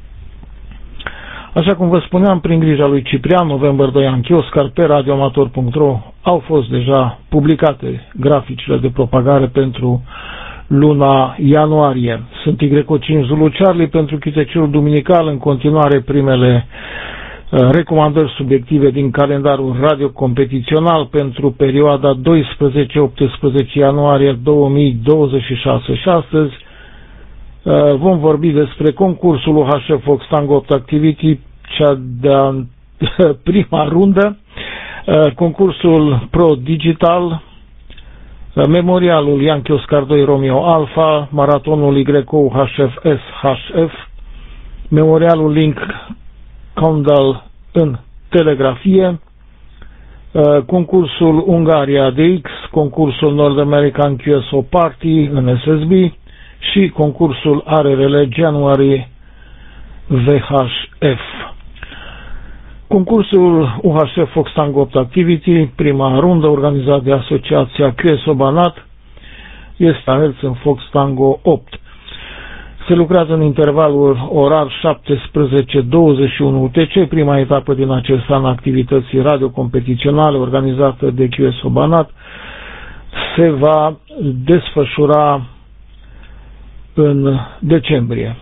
Așa cum vă spuneam, prin grija lui Ciprian, November doi Yankee Oscar, pe radioamator punct ro au fost deja publicate graficile de propagare pentru luna ianuarie. Sunt Y cinci Zulu Charlie pentru Q T C-ul Duminical, în continuare primele recomandări subiective din calendarul radio competițional pentru perioada doisprezece optsprezece ianuarie două mii douăzeci și șase. Și astăzi vom vorbi despre concursul U H F Fox Tango opt Activity, cea de-a prima rundă, concursul Pro Digital, memorialul Yankee Oscar doi Romeo Alpha, maratonul Y U H F S H F, memorialul Link Condal în telegrafie, concursul Ungaria D X, concursul North American Q S O Party în S S B și concursul A R R L January V H F. Concursul U H F Fox Tango opt Activity, prima rundă, organizat de Asociația Q S O Banat, este ales în Fox Tango opt. Se lucrează în intervalul orar șaptesprezece douăzeci și unu U T C, prima etapă din acest an activității radiocompetiționale organizată de Q S O Banat se va desfășura în decembrie.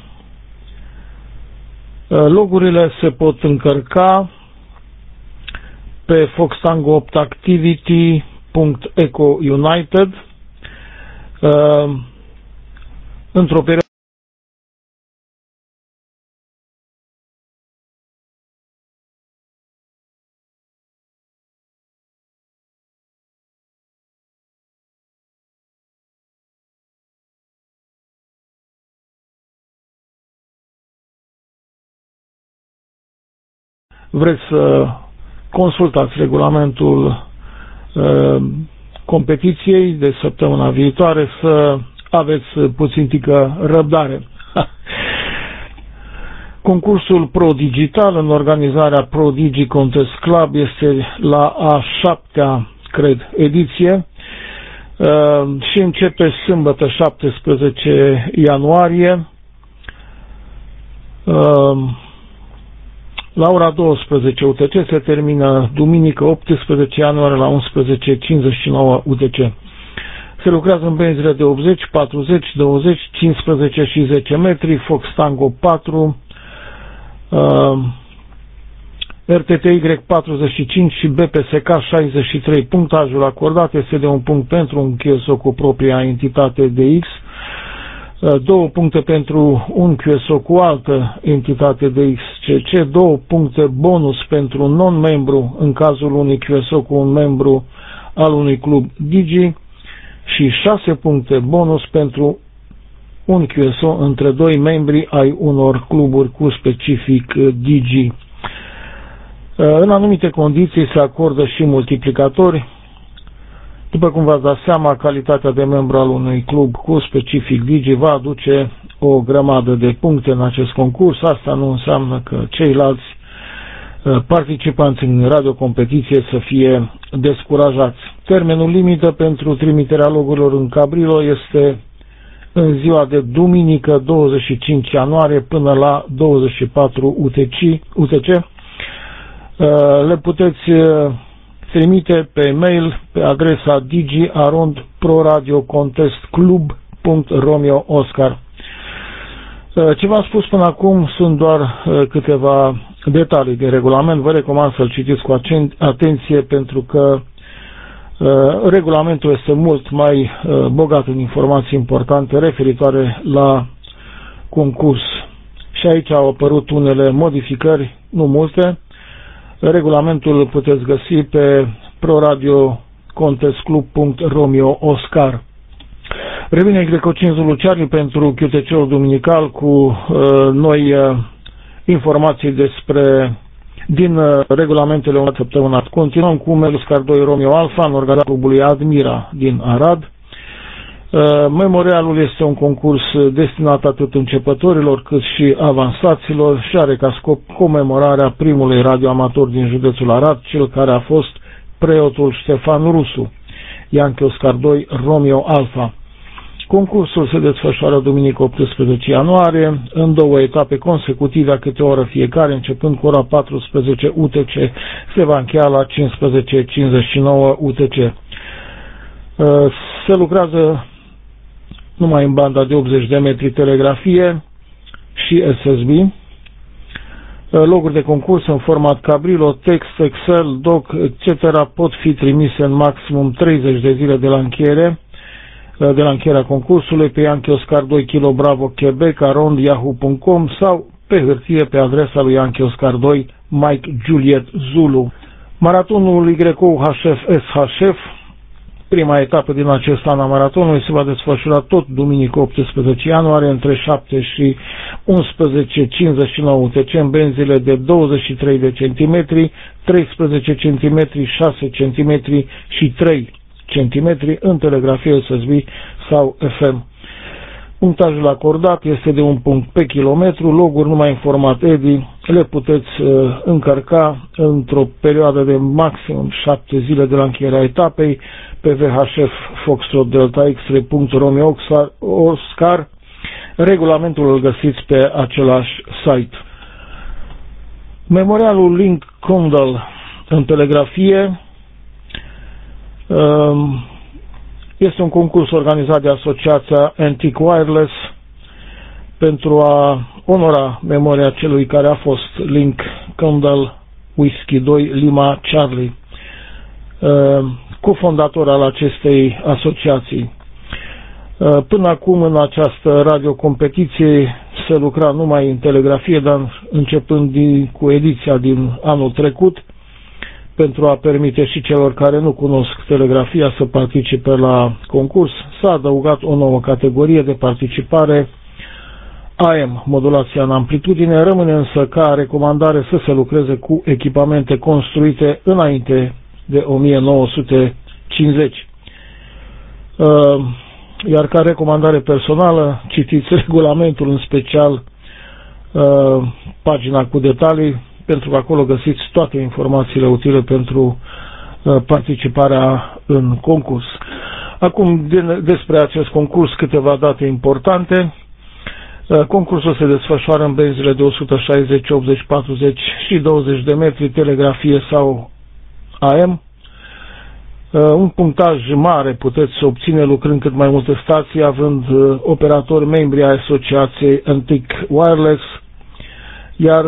Logurile se pot încărca pe fox tango opt activity punct eco united într-o perioadă vreți să consultați regulamentul uh, competiției de săptămâna viitoare, să aveți puțin tică răbdare. Concursul Pro Digital în organizarea Pro Digi Contest Club este la a șaptea, cred, ediție uh, și începe sâmbătă șaptesprezece ianuarie uh, la ora douăsprezece U T C, se termină duminică optsprezece ianuarie la unsprezece cincizeci și nouă U T C. Se lucrează în benzile de optzeci, patruzeci, douăzeci, cincisprezece și zece metri, Fox Tango patru, uh, R T T Y patruzeci și cinci și B P S K șaizeci și trei. Punctajul acordat este de un punct pentru un Q S O cu propria entitate de X, două puncte pentru un Q S O cu altă entitate de X C C, două puncte bonus pentru un non-membru în cazul unui Q S O cu un membru al unui club Digi și șase puncte bonus pentru un Q S O între doi membri ai unor cluburi cu specific Digi. În anumite condiții se acordă și multiplicatori. După cum v-ați dat seama, calitatea de membru al unui club cu specific Digi va aduce o grămadă de puncte în acest concurs. Asta nu înseamnă că ceilalți participanți în radiocompetiție să fie descurajați. Termenul limită pentru trimiterea logurilor în Cabrilo este în ziua de duminică douăzeci și cinci ianuarie până la douăzeci și patru U T C. Le puteți trimite pe e-mail pe adresa digi arond pro radio contest club punct romeo oscar. Ce v-am spus până acum sunt doar câteva detalii din regulament. Vă recomand să-l citiți cu atenție pentru că regulamentul este mult mai bogat în informații importante referitoare la concurs. Și aici au apărut unele modificări, nu multe. Regulamentul îl puteți găsi pe pro radio contest club punct romeo oscar. Revine Greco cinci Zulu Charlie pentru Q T C-ul duminical cu uh, noi uh, informații despre din uh, regulamentele unei săptămâni. Continuăm cu Meluscar doi Romeo Alfa în organizarea clubului Admira din Arad. Uh, memorialul este un concurs destinat atât începătorilor cât și avansaților și are ca scop comemorarea primului radioamator din județul Arad, cel care a fost preotul Ștefan Rusu. Yankee Oscar doi Romeo Alfa. Concursul se desfășoară duminică optsprezece ianuarie în două etape consecutive a câte o oră fiecare, începând cu ora patrusprezece U T C, se va încheia la cincisprezece cincizeci și nouă U T C. Se lucrează numai în banda de optzeci de metri telegrafie și S S B. Loguri de concurs în format Cabrilo, text, Excel, Doc, et cetera pot fi trimise în maximum treizeci de zile de la încheiere, de la încheierea concursului pe Yankee Oscar doi Kilo Bravo Quebec arond yahoo punct com sau pe hârtie pe adresa lui Yankee Oscar doi Mike Juliet Zulu. Maratonul Y O H F S H F, prima etapă din acest an a maratonului, se va desfășura tot duminică optsprezece ianuarie între șapte și unsprezece cincizeci și nouă U T C în benzile de douăzeci și trei de centimetri, treisprezece centimetri, șase centimetri și trei centimetri în telegrafie S S B sau F M. Punctajul acordat este de un punct pe kilometru, loguri numai în format E D I le puteți uh, încărca într-o perioadă de maximum șapte zile de la încheierea etapei pe V H F Foxtrot Delta X-ray punct romeo oscar. Regulamentul îl găsiți pe același site. Memorialul Link Condal în telegrafie um, este un concurs organizat de asociația Antique Wireless pentru a onora memoria celui care a fost Link Condal Whiskey doi Lima Charlie, cofondator al acestei asociații. Până acum în această radiocompetiție se lucra numai în telegrafie, dar începând din, cu ediția din anul trecut, pentru a permite și celor care nu cunosc telegrafia să participe la concurs, s-a adăugat o nouă categorie de participare A M, modulația în amplitudine, rămâne însă ca recomandare să se lucreze cu echipamente construite înainte de o mie nouă sute cincizeci. Iar ca recomandare personală, citiți regulamentul, în special pagina cu detalii, pentru că acolo găsiți toate informațiile utile pentru participarea în concurs. Acum, despre acest concurs, câteva date importante. Concursul se desfășoară în benzile de o sută șaizeci, optzeci, patruzeci și douăzeci de metri, telegrafie sau A M. Un punctaj mare puteți obține lucrând cât mai multe stații, având operatori membri ai asociației Antic Wireless, iar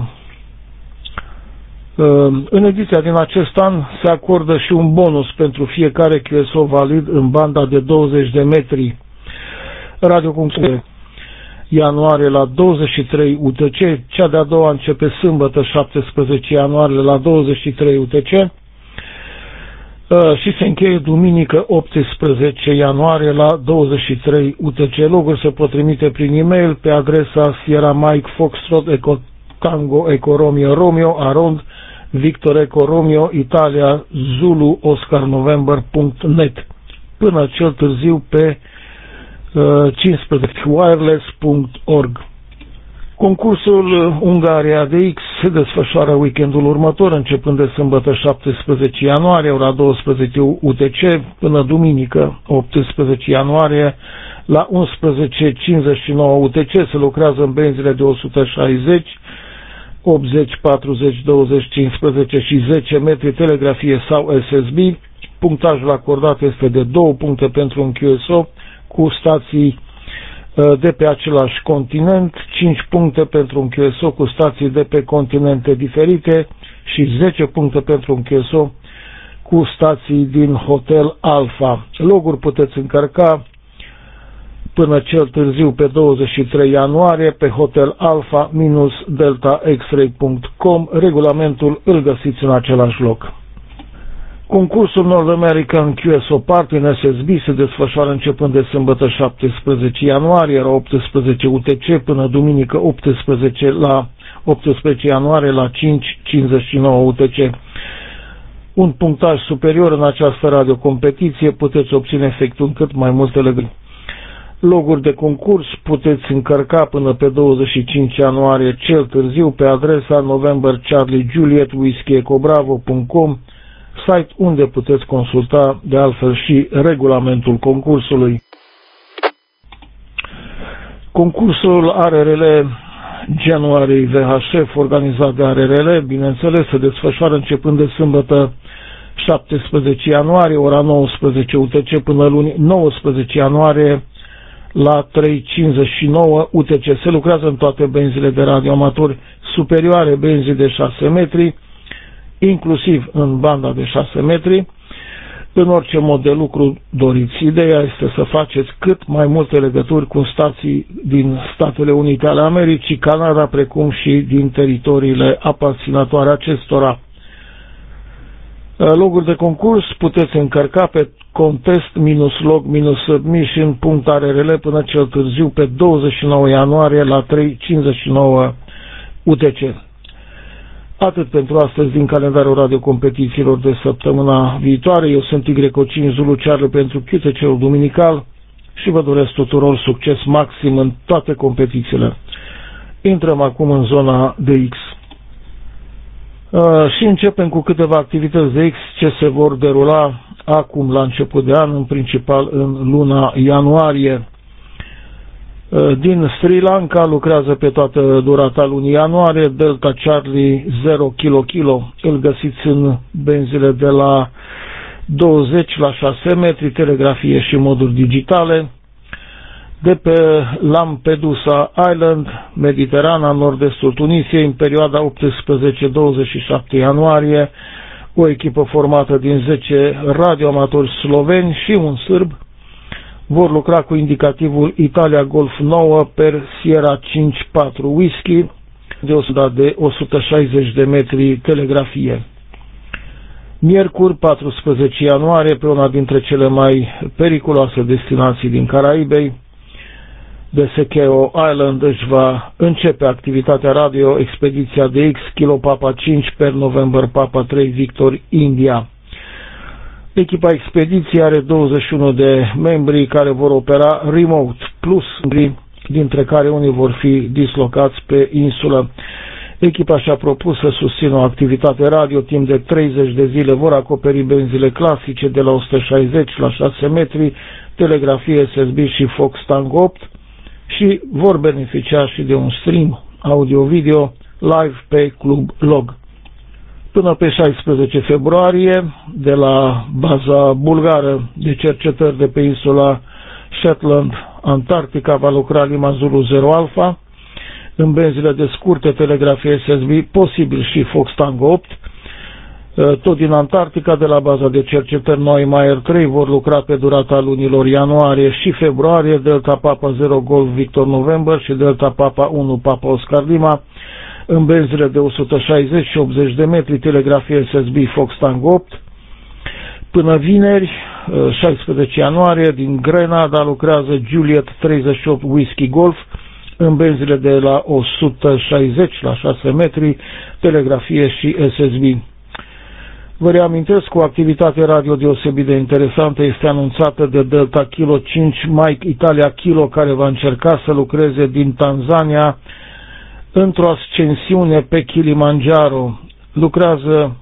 în ediția din acest an se acordă și un bonus pentru fiecare Q S O valid în banda de douăzeci de metri. Radioconcursul ianuarie la douăzeci și trei U T C, cea de-a doua începe sâmbătă șaptesprezece ianuarie la douăzeci și trei U T C și se încheie duminică optsprezece ianuarie la douăzeci și trei U T C. Logul se pot trimite prin e-mail pe adresa Sierra Mike Foxtrot Eco Tango Eco Romeo Romeo arond Victor Eco Romeo Italia Zulu Oscar November punct net până cel târziu pe uh, cincisprezece wireless punct org. Concursul Ungaria D X se desfășoară weekendul următor, începând de sâmbătă șaptesprezece ianuarie, ora douăsprezece U T C, până duminică optsprezece ianuarie, la unsprezece cincizeci și nouă U T C. Se lucrează în benzile de o sută șaizeci, optzeci, patruzeci, douăzeci, cincisprezece și zece metri, telegrafie sau S S B. Punctajul acordat este de două puncte pentru un Q S O cu stații de pe același continent, cinci puncte pentru un Q S O cu stații de pe continente diferite și zece puncte pentru un Q S O cu stații din Hotel Alpha. Loguri puteți încărca până cel târziu pe douăzeci și trei ianuarie pe hotel alpha delta x ray punct com. Regulamentul îl găsiți în același loc. Concursul North American Q S O Party în S S B se desfășoară începând de sâmbătă șaptesprezece ianuarie la optsprezece U T C până duminică optsprezece la optsprezece ianuarie la cinci cincizeci și nouă U T C. Un punctaj superior în această radiocompetiție puteți obține efectuând cât mai multe legături. Loguri de concurs puteți încărca până pe douăzeci și cinci ianuarie cel târziu pe adresa November Charlie Juliet Whiskey Eco Bravo punct com, site unde puteți consulta de altfel și regulamentul concursului. Concursul A R R L January V H F, organizat de A R R L, bineînțeles, se desfășoară începând de sâmbătă șaptesprezece ianuarie, ora nouăsprezece U T C până luni nouăsprezece ianuarie la trei cincizeci și nouă U T C. Se lucrează în toate benzile de radioamatori superioare benzii de șase metri, inclusiv în banda de șase metri, în orice mod de lucru doriți. Ideea este să faceți cât mai multe legături cu stații din Statele Unite ale Americii, Canada, precum și din teritoriile aparținătoare acestora. Loguri de concurs puteți încărca pe contest-log-submission punct R R L până cel târziu pe douăzeci și nouă ianuarie la trei cincizeci și nouă U T C. Atât pentru astăzi din calendarul radiocompetițiilor de săptămâna viitoare. Eu sunt Y cinci Zulu Charlie pentru Q T C-ul duminical și vă doresc tuturor succes maxim în toate competițiile. Intrăm acum în zona D X. Uh, și începem cu câteva activități de X ce se vor derula acum la început de an, în principal în luna ianuarie. Uh, din Sri Lanka lucrează pe toată durata lunii ianuarie Delta Charlie zero Kilo Kilo. Îl găsiți în benzile de la douăzeci la șase metri, telegrafie și moduri digitale. De pe Lampedusa Island, Mediterana, nord-estul Tunisiei, în perioada optsprezece douăzeci și șapte ianuarie, o echipă formată din zece radioamatori sloveni și un sârb vor lucra cu indicativul Italia Golf nouă per Sierra cinci patru Whisky de o sută șaizeci de metri, telegrafie. Miercuri, paisprezece ianuarie, pe una dintre cele mai periculoase destinații din Caraibei, de Sekeo Island își va începe activitatea radio expediția de X Kilo Papa cinci per November Papa trei Victor India. Echipa expediției are douăzeci și unu de membri care vor opera remote, plus dintre care unii vor fi dislocați pe insulă. Echipa și-a propus să susțină o activitate radio timp de treizeci de zile, vor acoperi benzile clasice de la o sută șaizeci la șase metri, telegrafie S S B și Fox Tango opt și vor beneficia și de un stream audio-video live pe Club Log. Până pe șaisprezece februarie, de la baza bulgară de cercetări de pe insula Shetland, Antarctica, va lucra Lima Zulu zero Alpha, în benzile de scurte telegrafie S S B, posibil și Fox Tango opt. Tot din Antarctica, de la baza de cercetări Neumayer trei, vor lucra pe durata lunilor ianuarie și februarie Delta Papa zero Golf Victor November și Delta Papa unu Papa Oscar Lima, în benzile de o sută șaizeci și optzeci de metri, telegrafie S S B Fox Tango opt. Până vineri, șaisprezece ianuarie, din Grenada lucrează Juliet treizeci și opt Whiskey Golf, în benzile de la o sută șaizeci la șase metri, telegrafie și S S B. Vă reamintesc că o activitate radio deosebit de interesantă este anunțată de Delta Kilo cinci Mike Italia Kilo, care va încerca să lucreze din Tanzania într-o ascensiune pe Kilimanjaro. Lucrează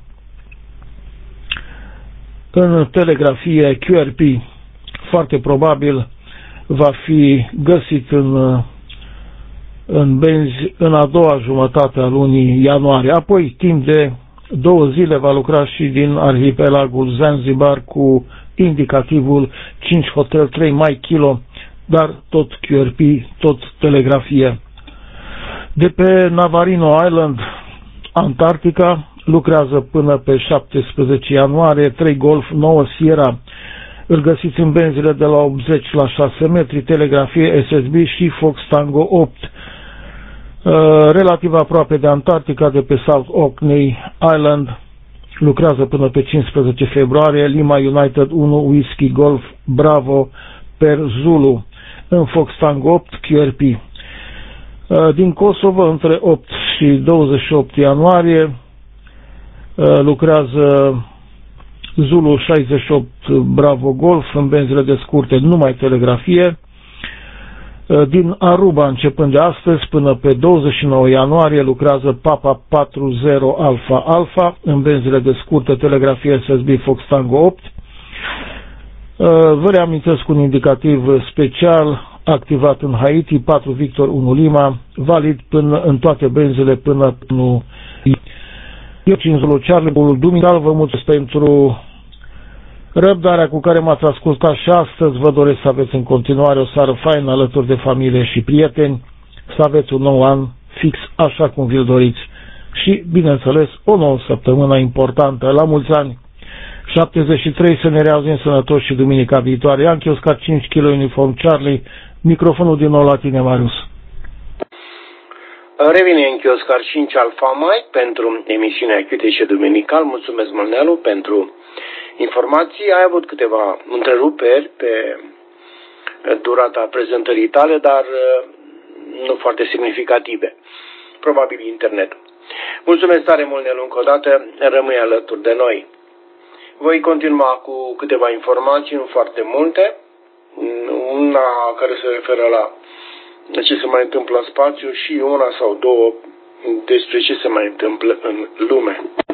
în telegrafie Q R P. Foarte probabil va fi găsit în, în benzi în a doua jumătate a lunii ianuarie. Apoi, timp de două zile, va lucra și din arhipelagul Zanzibar cu indicativul cinci Hotel trei Mike Kilo, dar tot Q R P, tot telegrafie. De pe Navarino Island, Antarctica, lucrează până pe șaptesprezece ianuarie trei Golf nouă Sierra. Îl găsiți în benzile de la optzeci la șase metri, telegrafie S S B și Fox Tango opt. Relativ aproape de Antarctica, de pe South Orkney Island, lucrează până pe cincisprezece februarie Lima United unu Whiskey Golf Bravo per Zulu, în Fox Tango opt Q R P. Din Kosovo, între opt și douăzeci și opt ianuarie, lucrează Zulu șaizeci și opt Bravo Golf, în benzile de scurte, numai telegrafie. Din Aruba, începând de astăzi până pe douăzeci și nouă ianuarie, lucrează Papa patruzeci Alpha Alpha, în benzile de scurte, telegrafie S S B Fox Tango opt. Vă reamintesc un indicativ special activat în Haiti, patru Victor unu Lima, valid până în toate benzile până nu. Eu, cinci Zulu Charlie, Duminical, vă mulțumesc pentru răbdarea cu care m-ați ascultat și astăzi. Vă doresc să aveți în continuare o seară faină alături de familie și prieteni, să aveți un nou an fix așa cum vi-l doriți și, bineînțeles, o nouă săptămână importantă. La mulți ani! șaptezeci și trei, să ne reauzim sănătoși și duminica viitoare. Yankee Oscar cinci Kilo Uniform Charlie, microfonul din nou la tine, Marius. Revine Yankee Oscar cinci Alpha Mike pentru emisiunea Chiuteșe Duminical. Mulțumesc, Mălnealu, pentru informații. Ai avut câteva întreruperi pe durata prezentării tale, dar nu foarte semnificative. Probabil internet. Mulțumesc tare mult, Nelu, încă o dată. Rămâi alături de noi. Voi continua cu câteva informații, nu foarte multe. Una care se referă la ce se mai întâmplă în spațiu și una sau două despre ce se mai întâmplă în lume.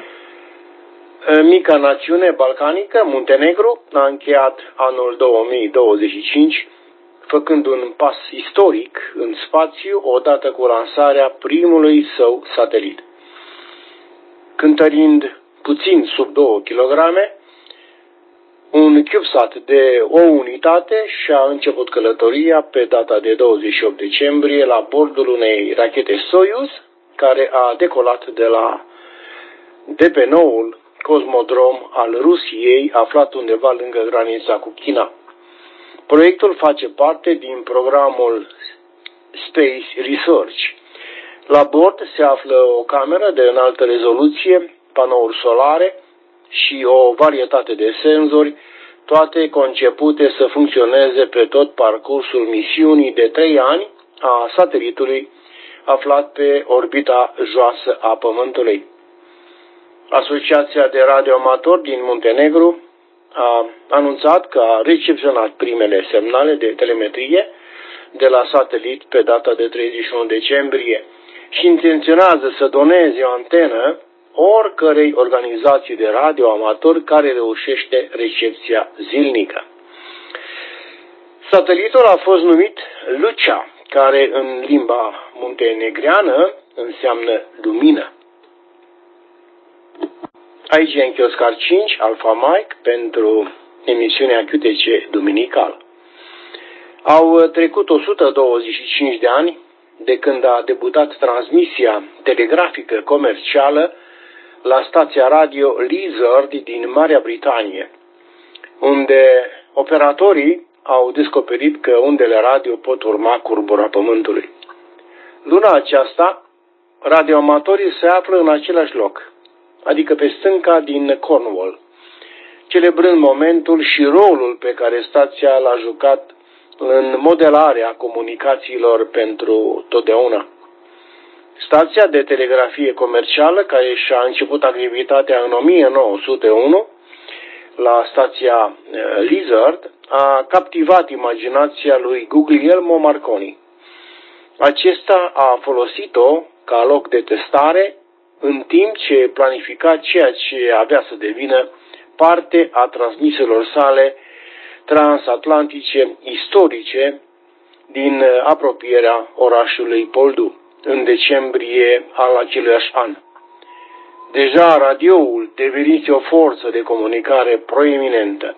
Mica națiune balcanică, Muntenegru, a încheiat anul două mii douăzeci și cinci făcând un pas istoric în spațiu odată cu lansarea primului său satelit. Cântărind puțin sub două kilograme, un CubeSat de o unitate și-a început călătoria pe data de douăzeci și opt decembrie la bordul unei rachete Soyuz, care a decolat de la de pe noul cosmodrom al Rusiei, aflat undeva lângă granița cu China. Proiectul face parte din programul Space Research. La bord se află o cameră de înaltă rezoluție, panouri solare și o varietate de senzori toate concepute să funcționeze pe tot parcursul misiunii de trei ani a satelitului aflat pe orbita joasă a Pământului. Asociația de radioamatori din Muntenegru a anunțat că a recepționat primele semnale de telemetrie de la satelit pe data de treizeci și unu decembrie și intenționează să doneze o antenă oricărei organizații de radioamatori care reușește recepția zilnică. Satelitul a fost numit Lucea, care în limba muntenegreană înseamnă lumină. Aici e încheios Oscar cinci, Alpha Mike, pentru emisiunea Q T C duminical. Au trecut o sută douăzeci și cinci de ani de când a debutat transmisia telegrafică comercială la stația radio Lizard din Marea Britanie, unde operatorii au descoperit că undele radio pot urma curbura Pământului. Luna aceasta, radioamatorii se află în același loc, adică pe stânca din Cornwall, celebrând momentul și rolul pe care stația l-a jucat în modelarea comunicațiilor pentru totdeauna. Stația de telegrafie comercială, care și-a început activitatea în o mie nouă sute unu la stația Lizard, a captivat imaginația lui Guglielmo Marconi. Acesta a folosit-o ca loc de testare în timp ce planifica ceea ce avea să devină parte a transmiselor sale transatlantice istorice din apropierea orașului Poldu, în decembrie al aceluiași an. Deja radioul devenise o forță de comunicare proeminentă.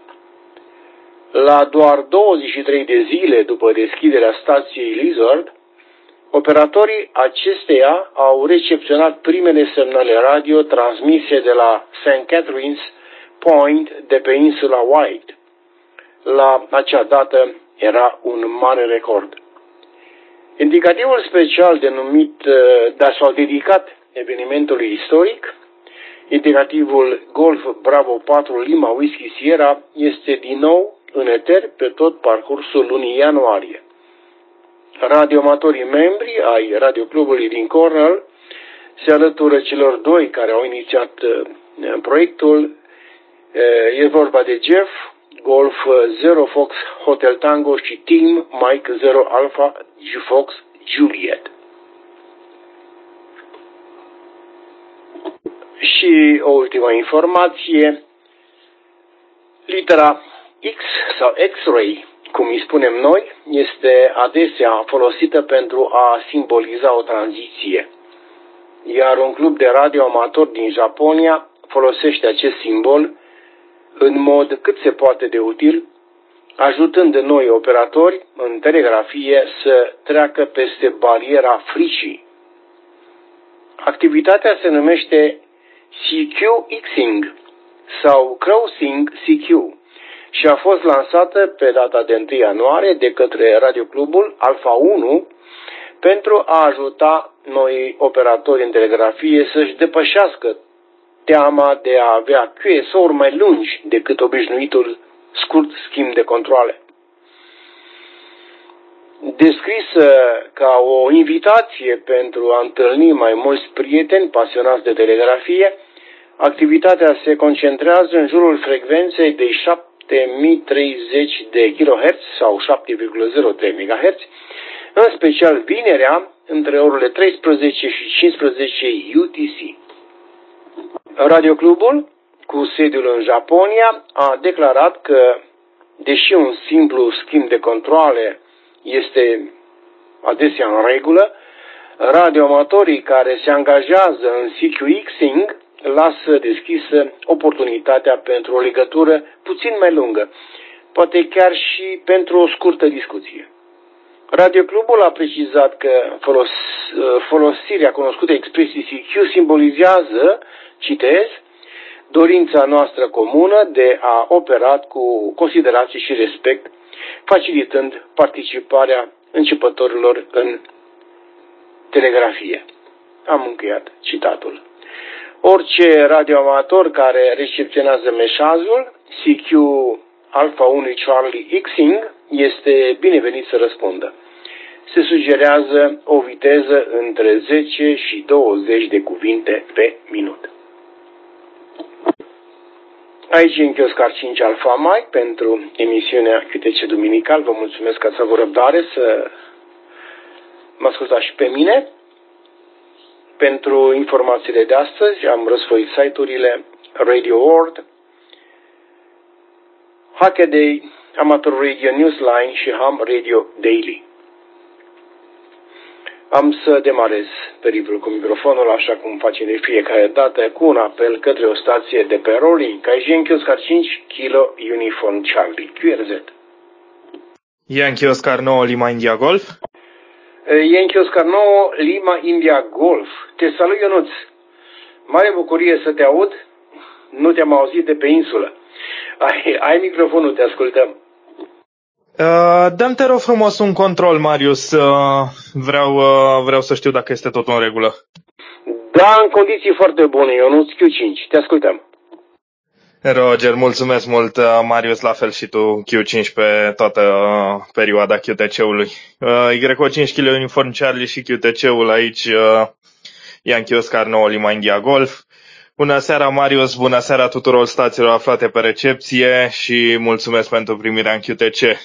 La doar douăzeci și trei de zile după deschiderea stației Lizard, operatorii acesteia au recepționat primele semnale radio transmise de la Saint Catherine's Point de pe insula White. La acea dată era un mare record. Indicativul special denumit, dar s-au dedicat evenimentului istoric, indicativul Golf Bravo patru Lima Whiskey Sierra, este din nou în eter pe tot parcursul lunii ianuarie. Radioamatorii membri ai radioclubului din Cornwall se alătură celor doi care au inițiat proiectul. E vorba de Jeff, Golf zero Fox Hotel Tango și Team Mike zero Alpha G Fox Juliet. Și o ultimă informație, litera X sau X-ray, cum îi spunem noi, este adesea folosită pentru a simboliza o tranziție. Iar un club de radioamatori din Japonia folosește acest simbol în mod cât se poate de util, ajutând noi operatori în telegrafie să treacă peste bariera fricii. Activitatea se numește C Q-Xing sau Crossing C Q și a fost lansată pe data de întâi ianuarie de către radioclubul Alpha unu pentru a ajuta noi operatori în telegrafie să-și depășească teama de a avea Q S O-uri mai lungi decât obișnuitul scurt schimb de controle. Descrisă ca o invitație pentru a întâlni mai mulți prieteni pasionați de telegrafie, activitatea se concentrează în jurul frecvenței de șapte mii treizeci de kilohertz sau șapte virgulă zero trei megahertz, în special vinerea între orele treisprezece și cincisprezece U T C. Radioclubul, cu sediul în Japonia, a declarat că, deși un simplu schimb de controle este adesea în regulă, radioamatorii care se angajează în C Q-Xing lasă deschisă oportunitatea pentru o legătură puțin mai lungă, poate chiar și pentru o scurtă discuție. Radioclubul a precizat că folos, folosirea cunoscutei expresii C Q simbolizează, citez, dorința noastră comună de a opera cu considerație și respect, facilitând participarea începătorilor în telegrafie. Am încheiat citatul. Orice radioamator care recepționează mesajul C Q Alfa unu Charlie Xing este binevenit să răspundă. Se sugerează o viteză între zece și douăzeci de cuvinte pe minut. Aici e în Oscar cinci Alfa Mike pentru emisiunea Q T C Duminical. Vă mulțumesc că ați avut răbdare să mă ascultați și pe mine. Pentru informațiile de astăzi am răsfoit site-urile Radio World, Hackaday, Amateur Radio Newsline și Ham Radio Daily. Am să demarez periplul cu microfonul, așa cum facem de fiecare dată, cu un apel către o stație de pe Rolling, Yankee Oscar cinci Kilo Uniform Charlie, Q R Z. Yankee Oscar nouă Lima India Golf. Yankee Oscar nouă Lima India Golf. Te salut, Ionuț. Mare bucurie să te aud. Nu te-am auzit de pe insulă. Ai, ai microfonul, te ascultăm. Uh, dă-mi te rog frumos un control, Marius. Uh, vreau, uh, vreau să știu dacă este totul în regulă. Da, în condiții foarte bune, Ionuț, Q cinci. Te ascultăm. Roger, mulțumesc mult, Marius, la fel și tu, Q cinci pe toată uh, perioada Q T C-ului. Uh, Y O cinci Kilo Uniform Charlie și Q T C-ul aici, uh, Yankee Oscar nouă Lima India Golf. Bună seara, Marius, bună seara tuturor stațiilor aflate pe recepție și mulțumesc pentru primirea în Q T C.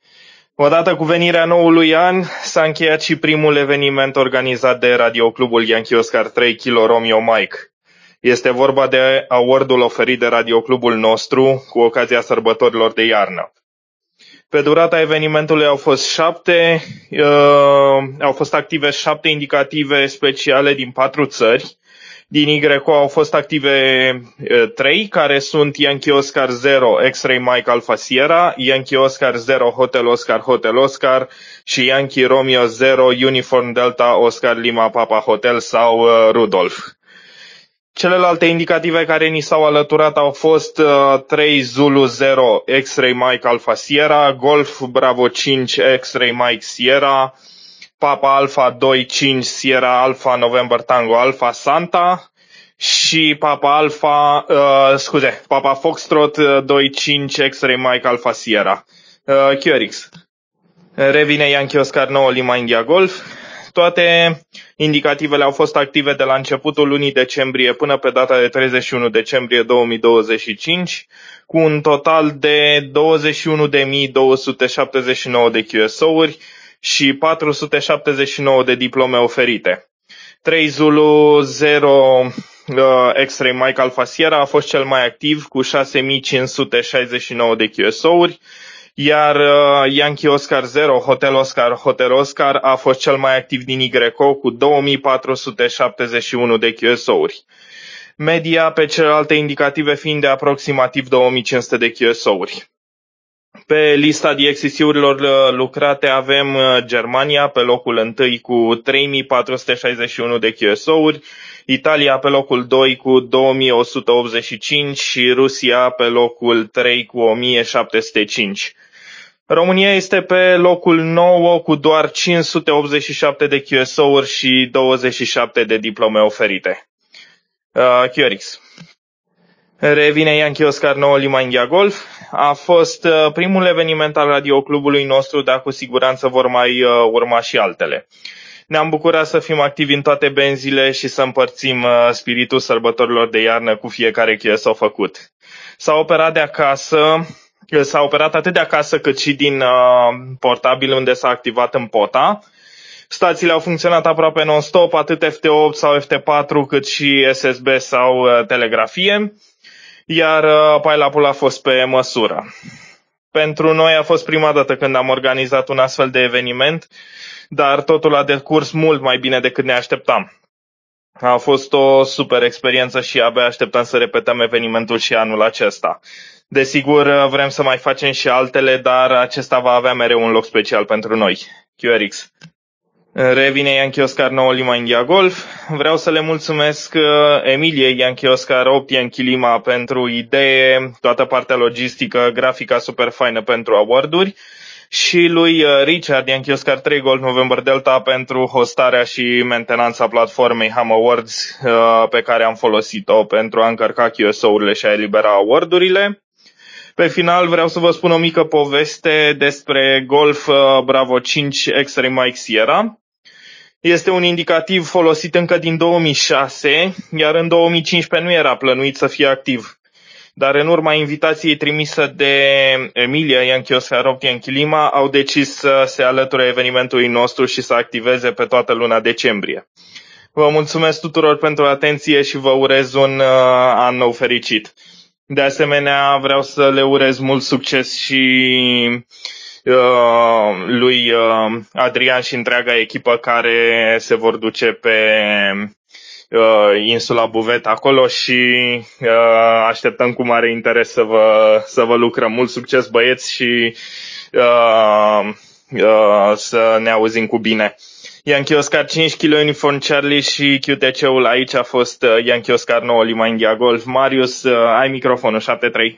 Odată cu venirea noului an, s-a încheiat și primul eveniment organizat de Radioclubul Yankee Oscar trei Kilo Romeo Mike. Este vorba de awardul oferit de Radioclubul nostru cu ocazia sărbătorilor de iarnă. Pe durata evenimentului au fost șapte, uh, au fost active șapte indicative speciale din patru țări. Din Y O au fost active uh, trei, care sunt Yankee Oscar zero X-Ray Mike Alpha Sierra, Yankee Oscar zero Hotel Oscar Hotel Oscar și Yankee Romeo zero Uniform Delta Oscar Lima Papa Hotel sau uh, Rudolph. Celelalte indicative care ni s-au alăturat au fost uh, trei Zulu zero X-Ray Mike Alpha Sierra, Golf Bravo cinci X-Ray Mike Sierra, Papa Alpha doi cinci Sierra Alpha November Tango Alpha Santa și Papa Alpha, uh, scuze, Papa Foxtrot doi cinci X-Ray Mike Alpha Sierra. Uh, Q R X. Revine Yankee Oscar nouă Lima India Golf. Toate indicativele au fost active de la începutul lunii decembrie până pe data de treizeci și unu decembrie două mii douăzeci și cinci, cu un total de douăzeci și unu de mii două sute șaptezeci și nouă de Q S O-uri și patru sute șaptezeci și nouă de diplome oferite. trei Zulu zero uh, X-Ray Mike Alpha Sierra a fost cel mai activ cu șase mii cinci sute șaizeci și nouă de Q S O-uri, iar uh, Yankee Oscar zero Hotel Oscar Hotel Oscar a fost cel mai activ din Y O cu două mii patru sute șaptezeci și unu de Q S O-uri. Media pe celelalte indicative fiind de aproximativ două mii cinci sute de Q S O-uri. Pe lista D X C-urilor lucrate avem Germania pe locul întâi cu trei mii patru sute șaizeci și unu de Q S O-uri, Italia pe locul doi cu două mii o sută optzeci și cinci și Rusia pe locul trei cu o mie șapte sute cinci. România este pe locul nouă cu doar cinci sute optzeci și șapte de Q S O-uri și douăzeci și șapte de diplome oferite. Uh, Q R X. Revine Yankee Oscar nouă Lima India Golf. A fost uh, primul eveniment al radioclubului nostru, dar cu siguranță vor mai uh, urma și altele. Ne-am bucurat să fim activi în toate benzile și să împărțim uh, spiritul sărbătorilor de iarnă cu fiecare Q S O făcut. S-a operat de acasă, s-a operat atât de acasă cât și din uh, portabil unde s-a activat în pota. Stațiile au funcționat aproape non-stop, atât F T opt sau F T patru cât și S S B sau uh, telegrafie, iar uh, pile-up-ul a fost pe măsură. Pentru noi a fost prima dată când am organizat un astfel de eveniment, dar totul a decurs mult mai bine decât ne așteptam. A fost o super experiență și abia așteptăm să repetăm evenimentul și anul acesta. Desigur, vrem să mai facem și altele, dar acesta va avea mereu un loc special pentru noi. Q R X. Revine Yankee Oscar nouă Lima India Golf. Vreau să le mulțumesc Emiliei Yankee Oscar opt Yankee Lima pentru idee, toată partea logistică, grafica super faină pentru awarduri și lui Richard Yankee Oscar trei Golf November Delta pentru hostarea și mentenanța platformei Ham Awards pe care am folosit-o pentru a încărca Q S O-urile și a elibera awardurile. Pe final vreau să vă spun o mică poveste despre Golf Bravo cinci Extreme Mike Sierra. Este un indicativ folosit încă din două mii șase, iar în două mii cincisprezece nu era plănuit să fie activ. Dar în urma invitației trimisă de Emilia Yankee Oscar opt Yankee Lima, au decis să se alăture evenimentului nostru și să activeze pe toată luna decembrie. Vă mulțumesc tuturor pentru atenție și vă urez un uh, an nou fericit. De asemenea, vreau să le urez mult succes și uh, lui uh, Adrian și întreaga echipă care se vor duce pe uh, insula Buvet acolo și uh, așteptăm cu mare interes să vă, să vă lucrăm. Mult succes, băieți, și uh, uh, să ne auzim cu bine. Yankee Oscar cinci Kilo Uniform Charlie și Q T C-ul aici a fost Yankee Oscar nouă Lima India Golf. Marius, ai microfonul, șapte trei.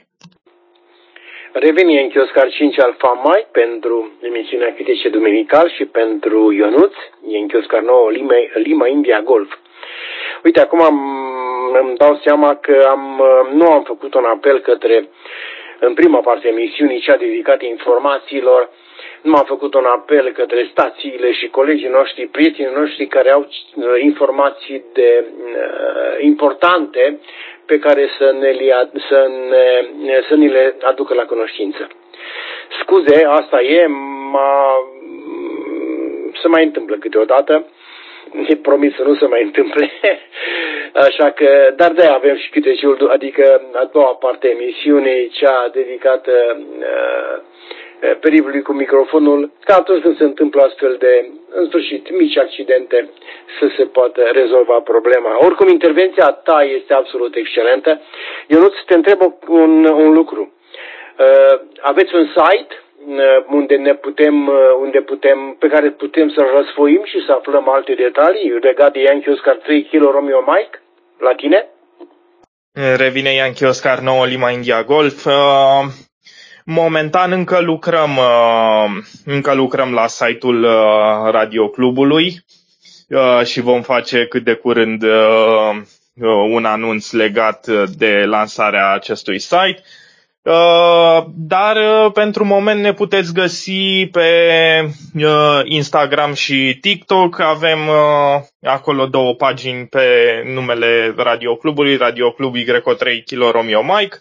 Revin Yankee Oscar cinci Alpha Mike pentru emisiunea Q T C Duminical și pentru Ionuț, Yankee Oscar nouă Lima, Lima India Golf. Uite, acum am, îmi dau seama că am, nu am făcut un apel către, în prima parte a emisiunii, cea dedicată informațiilor. Nu am făcut un apel către stațiile și colegii noștri, prietenii noștri care au informații de, uh, importante pe care să ne, li, să, ne, să ni le aducă la cunoștință. Scuze, asta e, ma, se mai întâmplă câteodată. E promis să nu se mai întâmple. Așa că, dar de-aia avem și Q T C-ul, adică a doua parte a emisiunii, cea dedicată uh, pericolului cu microfonul, ca atunci când se întâmplă astfel de, în sfârșit, mici accidente, să se poată rezolva problema. Oricum, intervenția ta este absolut excelentă. Eu nu te întreb un, un lucru. Uh, aveți un site uh, unde ne putem, uh, unde putem, pe care putem să răsfoim și să aflăm alte detalii legate de Yankee Oscar trei Kilo Romeo Mike la tine? Revine Yankee Oscar nouă Lima India Golf. Uh... Momentan încă lucrăm, încă lucrăm la site-ul Radio Clubului și vom face cât de curând un anunț legat de lansarea acestui site. Dar pentru moment ne puteți găsi pe Instagram și TikTok. Avem acolo două pagini pe numele Radio Clubului, Radio Club Y O trei Kilo Romeo Mike.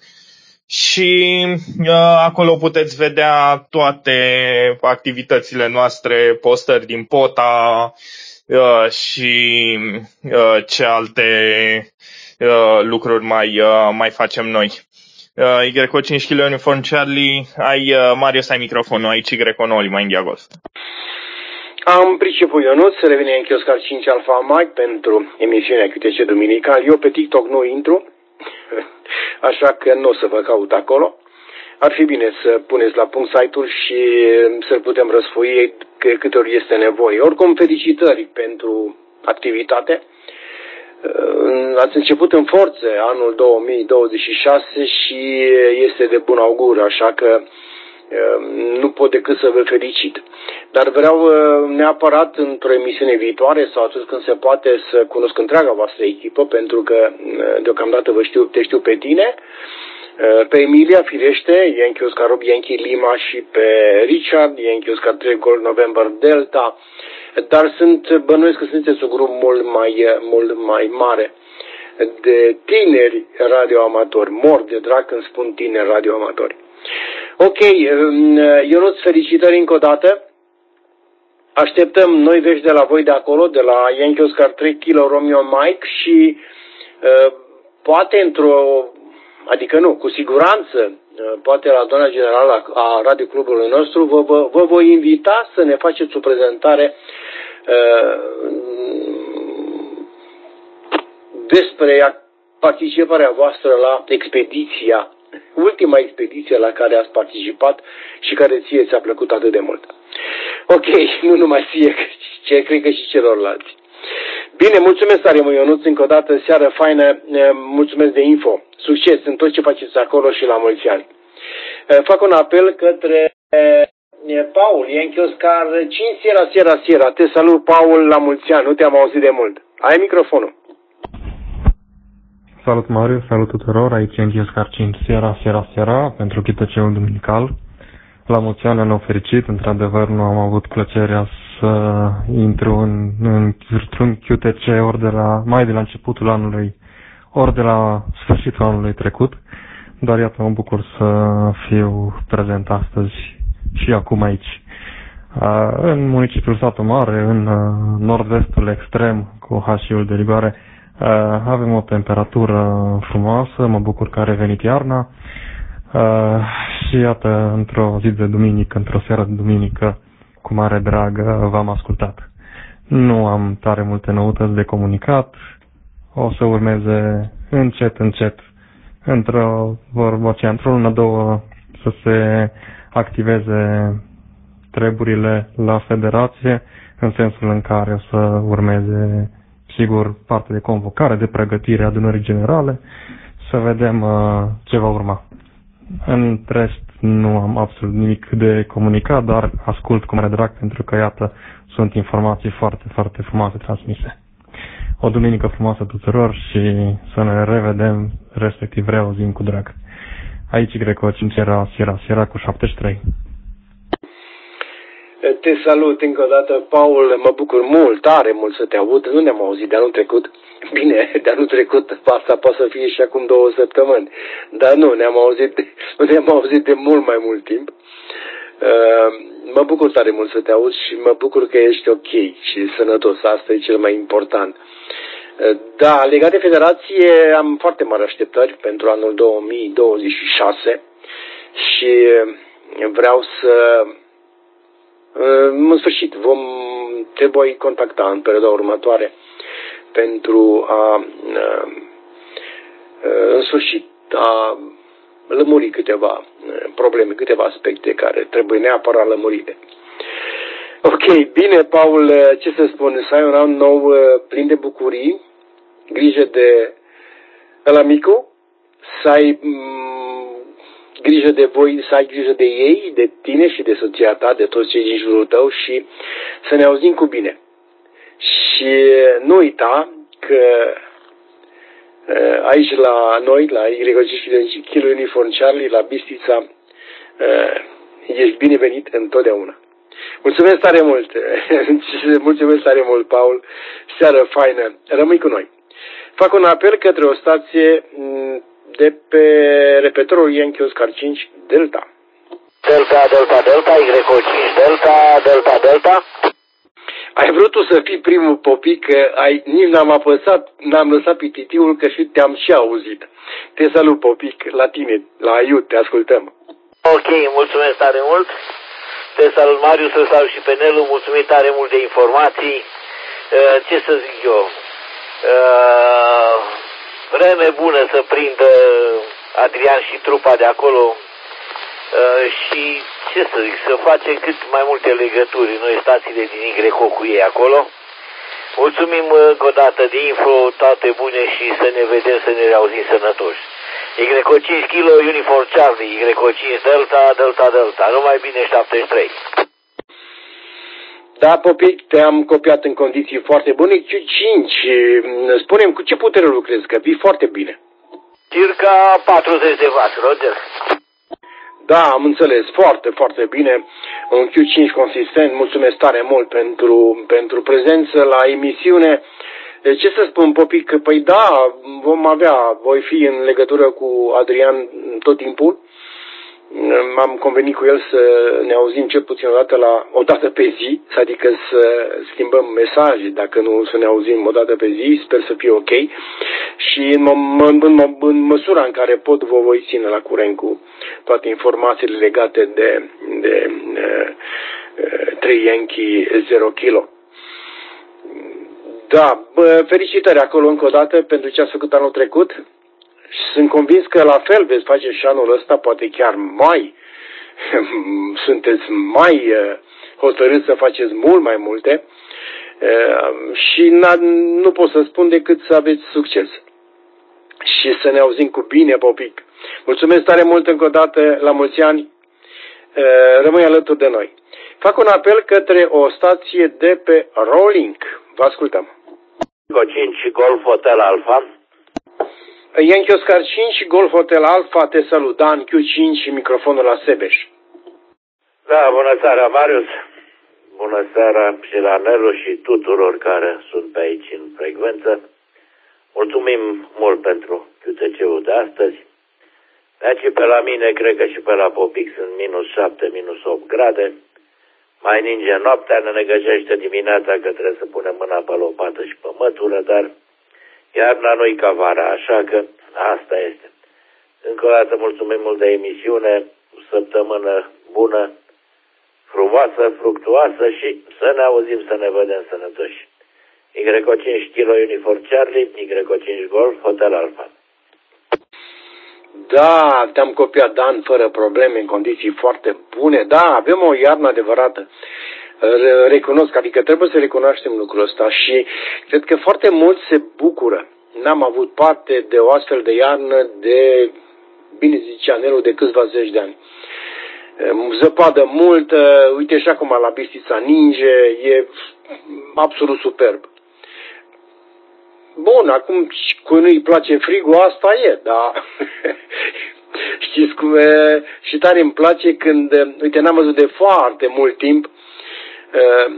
Și uh, acolo puteți vedea toate activitățile noastre, postări din Pota uh, și uh, ce alte uh, lucruri mai, uh, mai facem noi. Uh, Y O cinci Kilo Uniform Charlie, ai, uh, Marius, ai microfonul, aici Y O nouă Lima India Golf. Am priceput Ionuț, să revine Yankee Oscar cinci Alpha Mike pentru emisiunea Q T C Duminical. Eu pe TikTok nu intru. Așa că nu o să vă caut acolo. Ar fi bine să puneți la punct site-ul și să-l putem răsfoi câte ori este nevoie. Oricum, felicitări pentru activitate. Ați început în forță anul două mii douăzeci și șase și este de bun augur, așa că nu pot decât să vă felicit. Dar vreau neapărat într-o emisiune viitoare sau atunci când se poate să cunosc întreaga voastră echipă, pentru că deocamdată vă știu, te știu pe tine, pe Emilia, firește, Yankee Oscar opt Yankee Lima și pe Richard, Yankee Oscar trei Gold November Delta, dar sunt, bănuiesc că sunteți un grup mult mai, mult mai mare de tineri radioamatori, mor de drag când spun tineri radioamatori. Ok, Ionuț, felicitări încă o dată. Așteptăm noi vești de la voi de acolo, de la Yankee Oscar trei Kilo Romeo Mike și uh, poate într-o, adică nu, cu siguranță, uh, poate la doamna generală a Radio Clubului nostru, vă, vă, vă voi invita să ne faceți o prezentare uh, despre participarea voastră la expediția, ultima expediție la care ați participat și care ție ți-a plăcut atât de mult. Ok, nu numai ție, ce cred că și celorlalți. Bine, mulțumesc tare mult, Ionuț, încă o dată, seară faină, mulțumesc de info. Succes în tot ce faceți acolo și la mulți ani. Fac un apel către Paul, Yankee Oscar cinci Sierra Sierra Sierra. Te salut, Paul, la mulți ani, nu te-am auzit de mult. Ai microfonul. Salut Marius, salut tuturor, aici e Oscar cinci, seara, seara, seara, pentru chităceul duminical. La mulți ani, anul fericit, într-adevăr nu am avut plăcerea să intru în, în, într-un Q T C ori de la, mai de la începutul anului, ori de la sfârșitul anului trecut, dar iată mă bucur să fiu prezent astăzi și acum aici. În municipiul Satu Mare, în nord-vestul extrem, cu H I-ul de rigoare, avem o temperatură frumoasă, mă bucur că a revenit iarna și iată, într-o zi de duminică, într-o seară de duminică, cu mare drag v-am ascultat. Nu am tare multe noutăți de comunicat, o să urmeze încet, încet, într-o, vorbă, într-o lună, două, să se activeze treburile la federație, în sensul în care o să urmeze, sigur, parte de convocare, de pregătire a adunării generale, să vedem uh, ce va urma. În rest, nu am absolut nimic de comunicat, dar ascult cu mare drag, pentru că, iată, sunt informații foarte, foarte frumoase transmise. O duminică frumoasă tuturor și să ne revedem, respectiv reauzim cu drag. Aici Greco cinci era Sierra Sierra cu șaptezeci și trei. Te salut încă o dată, Paul, mă bucur mult, tare mult să te aud, nu ne-am auzit de anul trecut, bine, de anul trecut, asta poate să fie și acum două săptămâni, dar nu, ne-am auzit, nu ne-am auzit de mult mai mult timp. Mă bucur tare mult să te aud și mă bucur că ești ok și sănătos, asta e cel mai important. Da, legat de federație, am foarte mari așteptări pentru anul două mii douăzeci și șase și vreau să... În sfârșit, vom trebui contacta în perioada următoare pentru a, în sfârșit, a lămuri câteva probleme, câteva aspecte care trebuie neapărat lămurite. Ok, bine, Paul, ce să spun, să ai un an nou plin de bucurii, grijă de ăla micu, să ai grijă de voi, să ai grijă de ei, de tine și de soția ta, de toți cei din jurul tău și să ne auzim cu bine. Și nu uita că aici la noi, la Y cinci Kilo Uniform Charlie, la Bistrița, ești binevenit întotdeauna. Mulțumesc tare mult, mulțumesc tare mult, Paul, seară faină, rămâi cu noi. Fac un apel către o stație de pe repetorul Yankee Oscar cinci Delta. Delta, Delta, Delta, Y cinci Delta, Delta, Delta. Ai vrut tu să fii primul, Popic, că ai, nici n-am apăsat, n-am lăsat pititiul, că și te-am și auzit. Te salut, Popic, la tine, la Aiut, te ascultăm. Ok, mulțumesc tare mult. Te salut, Marius, să salut și pe Nelu, mulțumim tare mult de informații. Uh, ce să zic eu? Uh, vreme bună să prindă Adrian și trupa de acolo uh, și, ce să zic, să facem cât mai multe legături, noi stațiile din Igreco cu ei acolo. Mulțumim încă o dată de info, toate bune și să ne vedem, să ne reauzim sănătoși. Y cinci Kilo Uniform Charlie, Y cinci Delta, Delta, Delta, numai bine șaptezeci și trei. Da, Popic, te-am copiat în condiții foarte bune. Q cinci, spune-mi, cu ce putere lucrezi? Că vii foarte bine. Circa patruzeci de watt, Roger. Da, am înțeles, foarte, foarte bine. Un Q cinci consistent, mulțumesc tare mult pentru, pentru prezență la emisiune. Ce să spun, Popic? Păi da, vom avea, voi fi în legătură cu Adrian tot timpul. M-am convenit cu el să ne auzim cel puțin o dată, la, o dată pe zi, adică să schimbăm mesaje, dacă nu să ne auzim o dată pe zi, sper să fie ok. Și în, în, în, în măsura în care pot, vă voi ține la curent cu toate informațiile legate de, de uh, trei Yankee zero Kilo. Da, bă, felicitări acolo încă o dată pentru ce ați făcut anul trecut. Sunt convins că la fel veți face și anul ăsta, poate chiar mai, sunteți mai hotărâți să faceți mult mai multe și nu pot să spun decât să aveți succes. Și să ne auzim cu bine, Popic. Mulțumesc tare mult încă o dată, la mulți ani, rămâi alături de noi. Fac un apel către o stație de pe Rolling. Vă ascultăm. cinci Golf Hotel Alpha. Yankee Oscar cinci, Golf Hotel Alpha, te salut, Dan, Q cinci și microfonul la Sebeș. Da, bună seara, Marius. Bună seara și la Nelu și tuturor care sunt pe aici în frecvență. Mulțumim mult pentru Q T C-ul de astăzi. Deci pe la mine, cred că și pe la Popic sunt minus șapte, minus opt grade. Mai ninge noaptea, ne negăjește dimineața că trebuie să punem mâna pe lopată și pe mătură, dar iarna nu-i ca vara, așa că asta este. Încă o dată mulțumim mult de emisiune, o săptămână bună, frumoasă, fructuoasă și să ne auzim, să ne vedem sănătoși. Y cinci Kilo Uniform Charlie, Y cinci Golf Hotel Alpha. Da, te-am copiat, Dan, fără probleme, în condiții foarte bune. Da, avem o iarnă adevărată. Recunosc, adică trebuie să recunoaștem lucrul ăsta și cred că foarte mulți se bucură. N-am avut parte de o astfel de iarnă de, bine zicea Nelu, de câțiva zeci de ani. Zăpadă multă, uite și acum la Bistrița ninge, e absolut superb. Bun, acum cu nu-i place frigul, asta e, dar știți cum e, și tare îmi place când, uite, n-am văzut de foarte mult timp uh,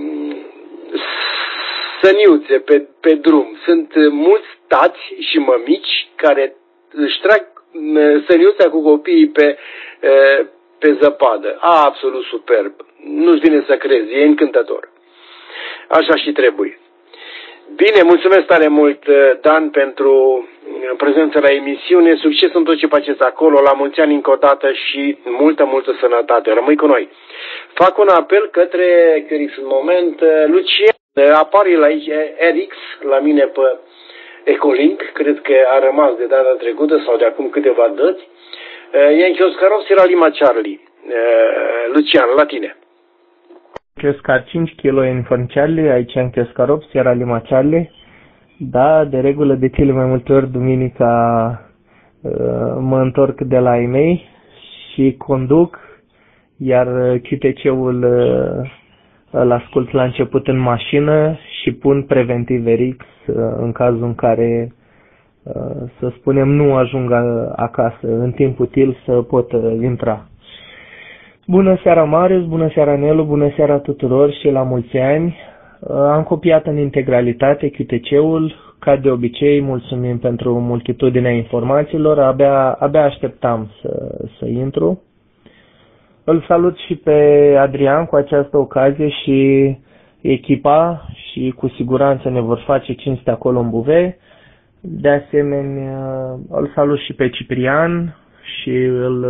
săniuțe pe, pe drum. Sunt mulți tați și mămici care își trag săniuța cu copiii pe, uh, pe zăpadă. A, absolut superb. Nu-ți vine să crezi, e încântător. Așa și trebuie. Bine, mulțumesc tare mult, Dan, pentru prezența la emisiune. Succes în tot ce faceți acolo. La mulți ani încă o dată și multă, multă sănătate. Rămâi cu noi. Fac un apel către Erix în moment. Lucian, apare la Erix, la mine pe Ecolink. Cred că a rămas de data trecută sau de acum câteva dăți. Yankee Oscar Sierra Lima Charlie. Lucian, la tine. Oscar cinci Kilo Uniform Charlie, aici Yankee Oscar opt, Sierra Lima Charlie. Da, de regulă de cele mai multe ori duminica uh, mă întorc de la ei mei și conduc, iar Q T C-ul uh, îl ascult la început în mașină și pun preventiv Erix uh, în cazul în care, uh, să spunem, nu ajung acasă în timp util să pot uh, intra. Bună seara, Marius, bună seara, Nelu, bună seara tuturor și la mulți ani. Am copiat în integralitate Q T C-ul, ca de obicei, mulțumim pentru multitudinea informațiilor, abia, abia așteptam să, să intru. Îl salut și pe Adrian cu această ocazie și echipa și cu siguranță ne vor face cinste acolo în buve. De asemenea, îl salut și pe Ciprian și îl...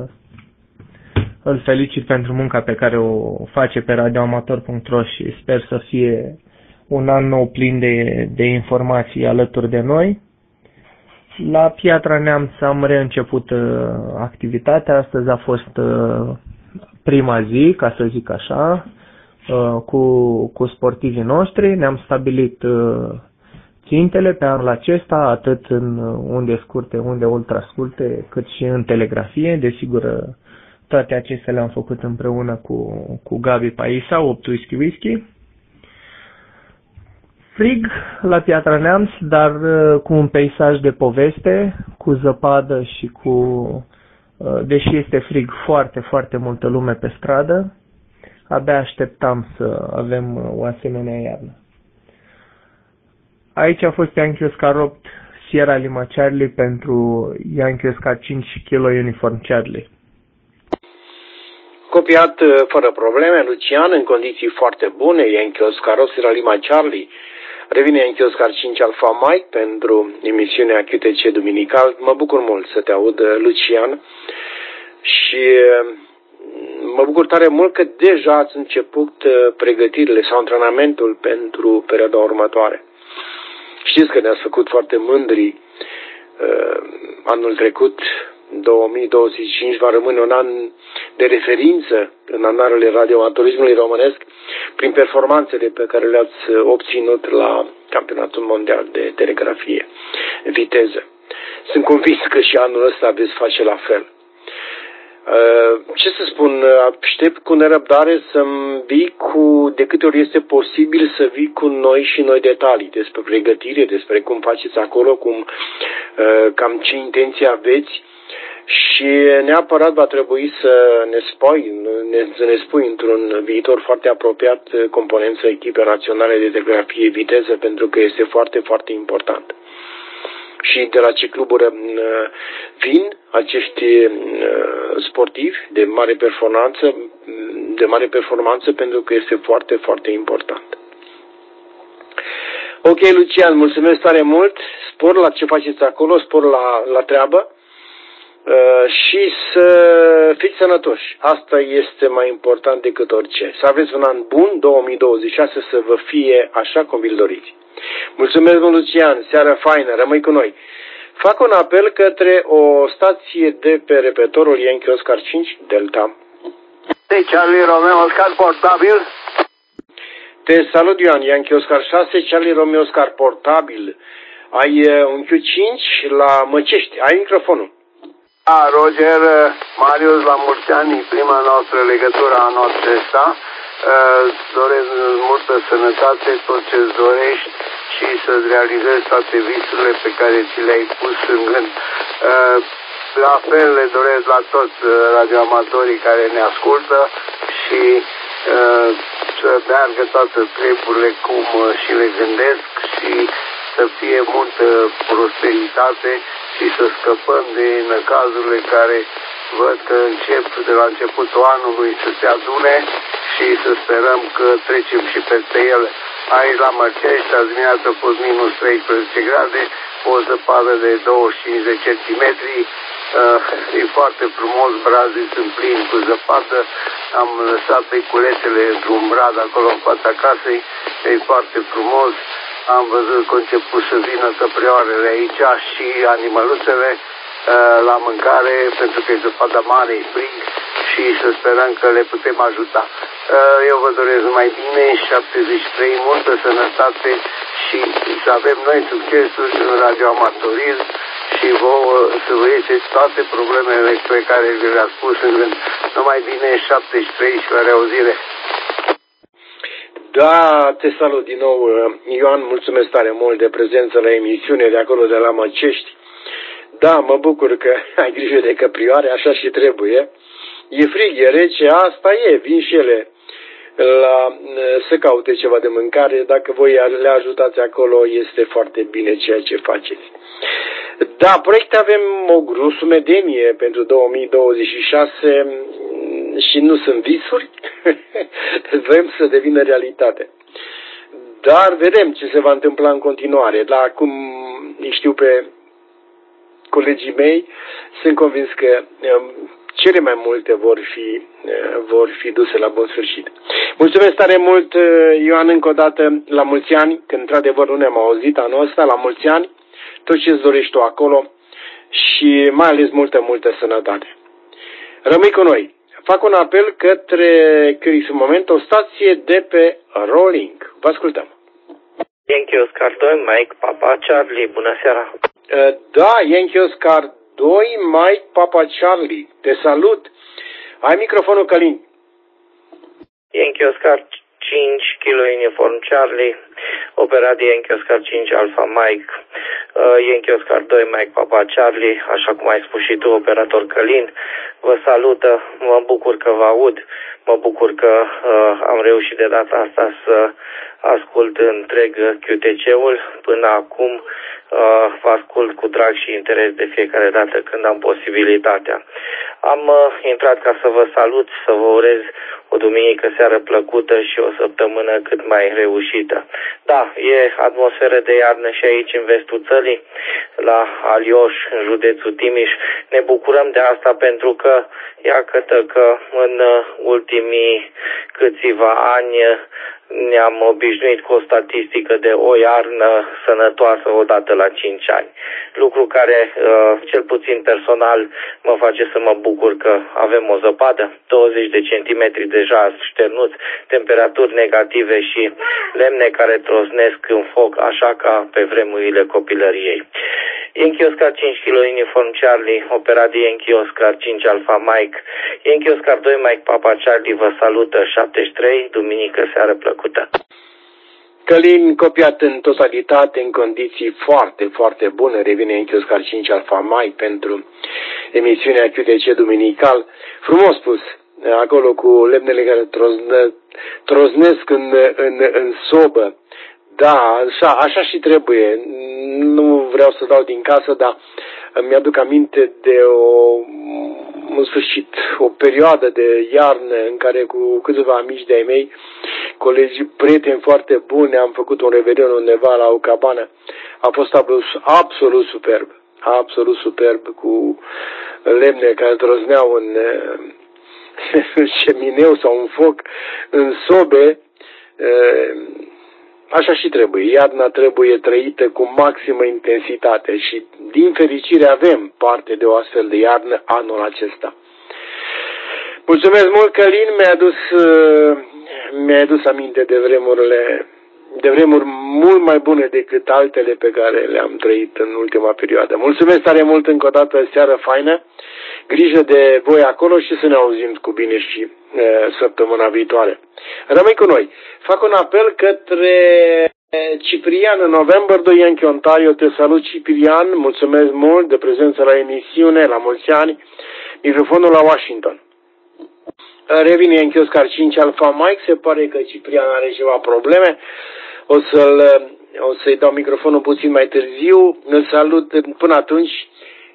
Îl felicit pentru munca pe care o face pe radioamator punct ro și sper să fie un an nou plin de, de informații alături de noi. La Piatra Neamț am reînceput uh, activitatea. Astăzi a fost uh, prima zi, ca să zic așa, uh, cu, cu sportivii noștri. Ne-am stabilit uh, țintele pe anul acesta, atât în unde scurte, unde ultrascurte, cât și în telegrafie. Desigur, toate acestea le-am făcut împreună cu, cu Gabi Paisa, opt Whisky Whisky. Frig la Piatra Neamț, dar cu un peisaj de poveste, cu zăpadă și cu, deși este frig, foarte, foarte multă lume pe stradă. Abia așteptam să avem o asemenea iarnă. Aici a fost Yankee Oscar opt, Sierra Lima Charlie pentru Yankee Oscar cinci Kilo Uniform Charlie. Copiat fără probleme, Lucian, în condiții foarte bune, Yankee Oscar opt, Sierra Lima Charlie. Revine Yankee Oscar cinci Alpha Mike pentru emisiunea Q T C Duminical. Mă bucur mult să te aud, Lucian, și mă bucur tare mult că deja ați început pregătirile sau antrenamentul pentru perioada următoare. Știți că ne-ați făcut foarte mândri uh, anul trecut. două mii douăzeci și cinci va rămâne un an de referință în anarele radioamatorismului românesc prin performanțele pe care le-ați obținut la Campionatul Mondial de Telegrafie Viteză. Sunt convins că și anul ăsta veți face la fel. Ce să spun, aștept cu nerăbdare să-mi vii cu, de câte ori este posibil, să vii cu noi și noi detalii despre pregătire, despre cum faceți acolo, cum, cam ce intenții aveți și neapărat va trebui să ne spui, ne, să ne spui într-un viitor foarte apropiat componența echipei naționale de telegrafie viteză, pentru că este foarte, foarte important. Și de la ce cluburi vin acești sportivi de mare performanță, de mare performanță, pentru că este foarte, foarte important. Ok, Lucian, mulțumesc tare mult, spor la ce faceți acolo, spor la, la treabă și să fiți sănătoși. Asta este mai important decât orice. Să aveți un an bun, două mii douăzeci și șase, să vă fie așa cum vi-l doriți. Mulțumesc, Lucian, seară faină, rămâi cu noi. Fac un apel către o stație de pe repetorul Yankee Oscar cinci Delta. De Charlie Romeo Oscar portabil. Te salut, Ioan, Yankee Oscar șase, Charlie Romeo Oscar portabil. Ai un Q cinci la Măcești, ai microfonul. A, Roger, Marius, la mulți ani, prima noastră legătură a noastră asta. Îți doresc multă sănătate, tot ce-ți dorești și să-ți realizezi toate visurile pe care ți le-ai pus în gând. La fel le doresc la toți radioamatorii care ne ascultă și să meargă toate treburile cum și le gândesc și să fie multă prosperitate și să scăpăm de năcazurile care văd că încep de la începutul anului să se adune și să sperăm că trecem și peste ele. Aici la Mărcești, azi dimineață a fost minus treisprezece grade, o zăpadă de douăzeci și cinci de centimetri, uh, e foarte frumos, brazii sunt plini cu zăpadă, am lăsat beculețele într-un brad acolo în fața casei, e foarte frumos, am văzut că a început să vină căprioarele aici și animăluțele uh, la mâncare, pentru că e zăpada mare, e frig și să sperăm că le putem ajuta. Eu vă doresc numai bine, șaptezeci și trei, multă sănătate și să avem noi succesuri în radioamatorism și vouă să vă ieșeți toate problemele pe care vi le-ați spus în gând. Numai bine, șaptezeci și trei și la reauzire. Da, te salut din nou, Ioan, mulțumesc tare mult de prezență la emisiune de acolo de la Măcești. Da, mă bucur că ai grijă de căprioare, așa și trebuie. E frig, e rece, asta e, vin și ele la, să caute ceva de mâncare. Dacă voi le ajutați acolo, este foarte bine ceea ce faceți. Da, proiecte avem o sumedenie pentru două mii douăzeci și șase și nu sunt visuri. Vrem să devină realitate. Dar vedem ce se va întâmpla în continuare. Dar cum știu pe colegii mei, sunt convins că cele mai multe vor fi, vor fi duse la bun sfârșit. Mulțumesc tare mult, Ioan, încă o dată, la mulți ani, că într-adevăr nu ne-am auzit anul ăsta, la mulți ani, tot ce-ți dorești tu acolo și mai ales multă, multă sănătate. Rămâi cu noi. Fac un apel către Chris în moment, o stație de pe Rolling. Vă ascultăm. Yankee Oscar doi, Mike, Papa, Charlie, bună seara. Da, Yankee Oscar doi, Mike, Papa, Charlie. Te salut. Ai microfonul, Călin. Yankee Oscar cinci, Kilo Uniform Charlie, operat de Yankee Oscar cinci, Alpha Mike, uh, Yankee Oscar doi, Mike, Papa, Charlie, așa cum ai spus și tu, operator Călin. Vă salută, mă bucur că vă aud, mă bucur că uh, am reușit de data asta să ascult întreg Q T C-ul. Până acum uh, vă ascult cu drag și interes de fiecare dată când am posibilitatea. Am uh, intrat ca să vă salut, să vă urez o duminică seară plăcută și o săptămână cât mai reușită. Da, e atmosferă de iarnă și aici în vestul țării, la Alioș, în județul Timiș. Ne bucurăm de asta pentru că, iată că în ultimii câțiva ani ne-am obișnuit cu o statistică de o iarnă sănătoasă odată la cinci ani. Lucru care, cel puțin personal, mă face să mă bucur bucur că avem o zăpadă, douăzeci de centimetri deja șternuți, temperaturi negative și lemne care trosnesc în foc, așa ca pe vremurile copilăriei. Yankee Oscar cinci kilo uniform Charlie, operat de Yankee Oscar cinci Alpha Mike. Yankee Oscar doi Mike Papa Charlie vă salută șaptezeci și trei, duminică seară plăcută. Călin copiat în totalitate, în condiții foarte, foarte bune, revine Yankee Oscar cinci Alpha Mike pentru emisiunea Q T C duminical. Frumos spus, acolo cu lemnele care trozne, troznesc în, în, în sobă. Da, așa, așa și trebuie. Nu vreau să dau din casă, dar mi-aduc aminte de o, în sfârșit, o perioadă de iarnă în care cu câțiva amici de-ai mei, colegi, prieteni foarte buni, am făcut un revelion undeva la o cabană. A fost absolut, absolut superb, absolut superb, cu lemne care trozneau în, în șemineu sau în foc, în sobe. Așa și trebuie. Iarna trebuie trăită cu maximă intensitate și, din fericire, avem parte de o astfel de iarnă anul acesta. Mulțumesc mult, Călin, mi-a adus, mi-a adus aminte de vremurile, de vremuri mult mai bune decât altele pe care le-am trăit în ultima perioadă. Mulțumesc tare mult încă o dată, seară faină, grijă de voi acolo și să ne auzim cu bine și e, săptămâna viitoare. Rămâi cu noi. Fac un apel către Ciprian în November doi Yankee Ontario. Te salut, Ciprian, mulțumesc mult de prezență la emisiune, la mulți ani. Microfonul la Washington. Revine Yankee Oscar cinci Alpha Mike, se pare că Ciprian are ceva probleme. O să-l, o să-i dau microfonul puțin mai târziu. Îl salut până atunci.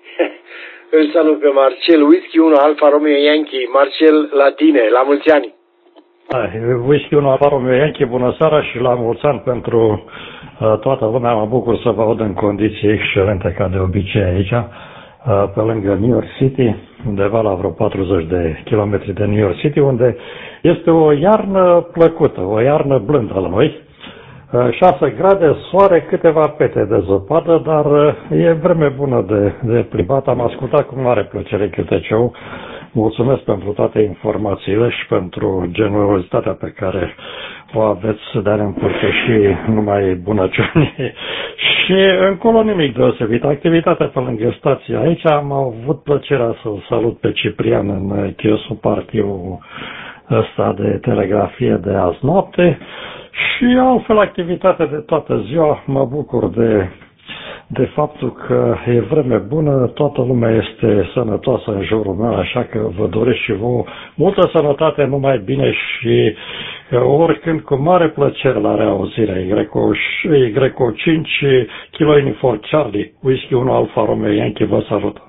Îl salut pe Marcel, Whisky unu Alfa Romeo Yankee. Marcel, la tine, la mulți ani. Whisky unu Alfa Romeo Yankee, bună seara și la mulți ani pentru uh, toată lumea. Mă bucur să vă aud în condiții excelente ca de obicei aici, uh, pe lângă New York City, undeva la vreo patruzeci de kilometri de New York City, unde este o iarnă plăcută, o iarnă blândă la noi. șase grade, soare, câteva pete de zăpadă, dar e vreme bună de, de plimbat. Am ascultat cu mare plăcere Q T C-ul. Mulțumesc pentru toate informațiile și pentru generozitatea pe care o aveți de a ne împărtăși numai bunăciuni. Și încolo nimic deosebit. Activitatea pe lângă stație aici. Am avut plăcerea să-l salut pe Ciprian în chiosul partiu ăsta de telegrafie de azi noapte. Și altfel activitatea de toată ziua. Mă bucur de, de faptul că e vreme bună, toată lumea este sănătoasă în jurul meu, așa că vă doresc și vouă multă sănătate, numai bine și oricând cu mare plăcere la reauzire. Y cinci Kilo Uniform Charlie, Whisky unu Alfa Romeo Yankee, vă salută.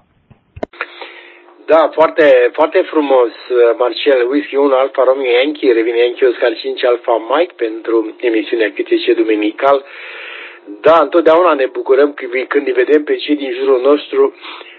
Da, foarte, foarte frumos, Marcel. Whisky unu Alfa Romeo Yankee, revine Yankee Oscar cinci Alpha Mike pentru emisiunea Q T C duminical. Da, întotdeauna ne bucurăm când îi vedem pe cei din jurul nostru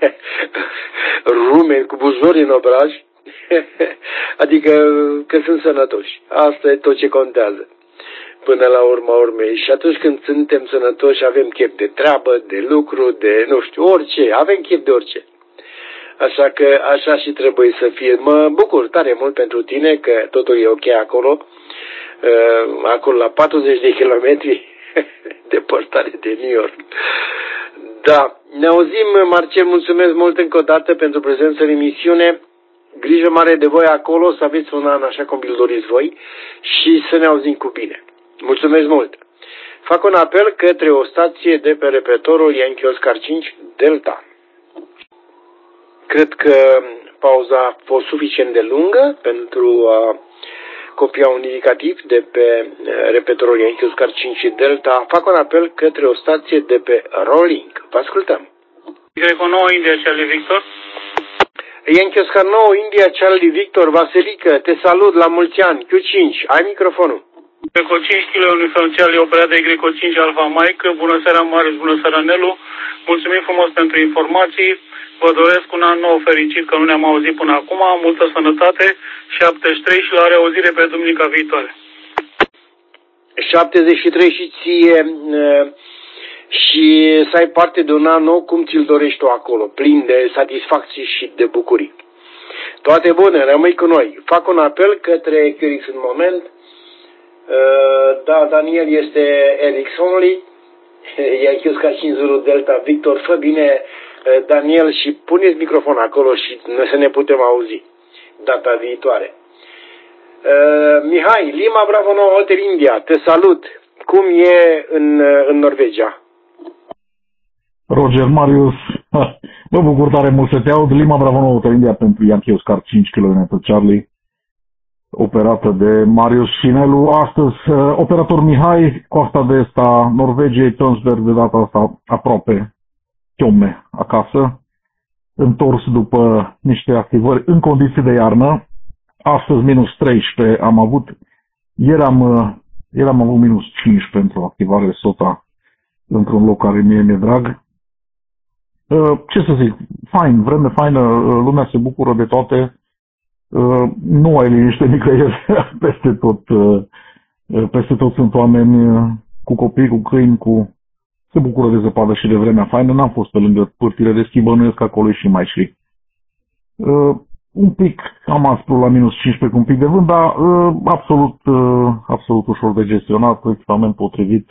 rumeni cu buzori în obraj, adică că sunt sănătoși. Asta e tot ce contează până la urma urmei. Și atunci când suntem sănătoși avem chef de treabă, de lucru, de nu știu, orice, avem chef de orice. Așa că așa și trebuie să fie. Mă bucur tare mult pentru tine că totul e ok acolo, acolo la patruzeci de kilometri departare de New York. Da, ne auzim, Marcel, mulțumesc mult încă o dată pentru prezența în emisiune. Grijă mare de voi acolo, să aveți un an așa cum vi-l doriți voi și să ne auzim cu bine. Mulțumesc mult. Fac un apel către o stație de pe repetorul Yankee Oscar cinci Delta. Cred că pauza a fost suficient de lungă pentru a copia un indicativ de pe repetorul Yankee Oscar cinci Delta. Fac un apel către o stație de pe Rolling. Vă ascultăm. Greco nouă India Charlie Victor. Yankee Oscar nouă India Charlie Victor. Vasilică, te salut, la mulți ani. Q cinci, ai microfonul. Greco cinci Kilo Uniform Charlie, operat de Greco cinci Alpha Mike. Bună seara, Marius, bună seara, Nelu. Mulțumim frumos pentru informații. Vă doresc un an nou fericit, că nu ne-am auzit până acum. Multă sănătate, șaptezeci și trei și la reauzire pe duminica viitoare. șaptezeci și trei și ție și să ai parte de un an nou cum ți-l dorești tu acolo, plin de satisfacții și de bucurii. Toate bune, rămâi cu noi. Fac un apel către Curix în moment. Da, Daniel este Elix Only. Yankee Oscar cinci zero Delta Victor. Fă bine, Daniel, și puneți microfon acolo și noi să ne putem auzi data viitoare. Mihai, Lima Bravo nouă Hotel India, te salut. Cum e în, în Norvegia? Roger, Marius, mă bucur tare mult să te aud. Lima Bravo nouă Hotel India pentru Yankee Oscar cinci Kilo Charlie, operată de Marius și Nelu. Astăzi, operator Mihai, coasta de est a Norvegiei, Tønsberg, de data asta aproape Tjomme, acasă, întors după niște activări în condiții de iarnă. Astăzi minus treisprezece am avut, ieri am, ieri am avut minus cinci pentru activare SOTA într-un loc care mie mi-e drag. Ce să zic, fain, vreme faină, lumea se bucură de toate, nu ai liniște nicăieri, peste tot, peste tot sunt oameni cu copii, cu câini, cu... se bucură de zăpadă și de vremea faină, n-am fost pe lângă pârtile de schi, bănuiesc acolo și mai știi. Un pic am aspru la minus cincisprezece cu un pic de vânt, dar absolut, absolut ușor de gestionat, echipament potrivit.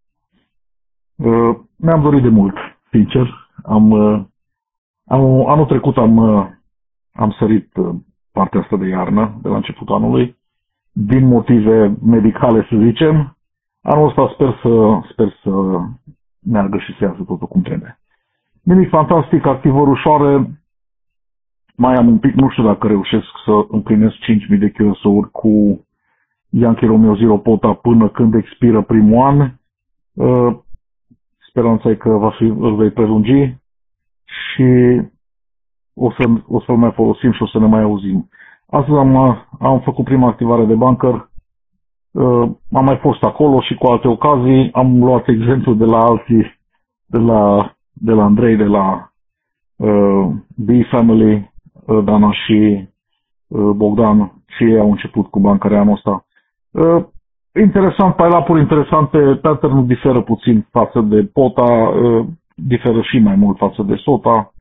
Mi-am dorit de mult, sincer. Am, am, anul trecut am, am sărit partea asta de iarnă, de la începutul anului, din motive medicale, să zicem. Anul ăsta sper să, sper să meargă și să iasă totul cum trebuie. Nimic fantastic, activări ușoare. Mai am un pic, nu știu dacă reușesc să împlinesc cinci mii de Q S O-uri cu Yankee Romeo Zero Pota până când expiră primul an. Speranța e că va fi, îl vei prelungi și o, să, o să-l mai folosim și o să ne mai auzim. Astăzi am, am făcut prima activare de bunker, am mai fost acolo și cu alte ocazii, am luat exemplu de la alții, de la, de la Andrei, de la uh, B-Family, uh, Dana și uh, Bogdan, și ei au început cu bancare anul ăsta. Uh, Interesant, pile-up-uri interesante, pattern-ul diferă puțin față de Pota, diferă și mai mult față de SOTA.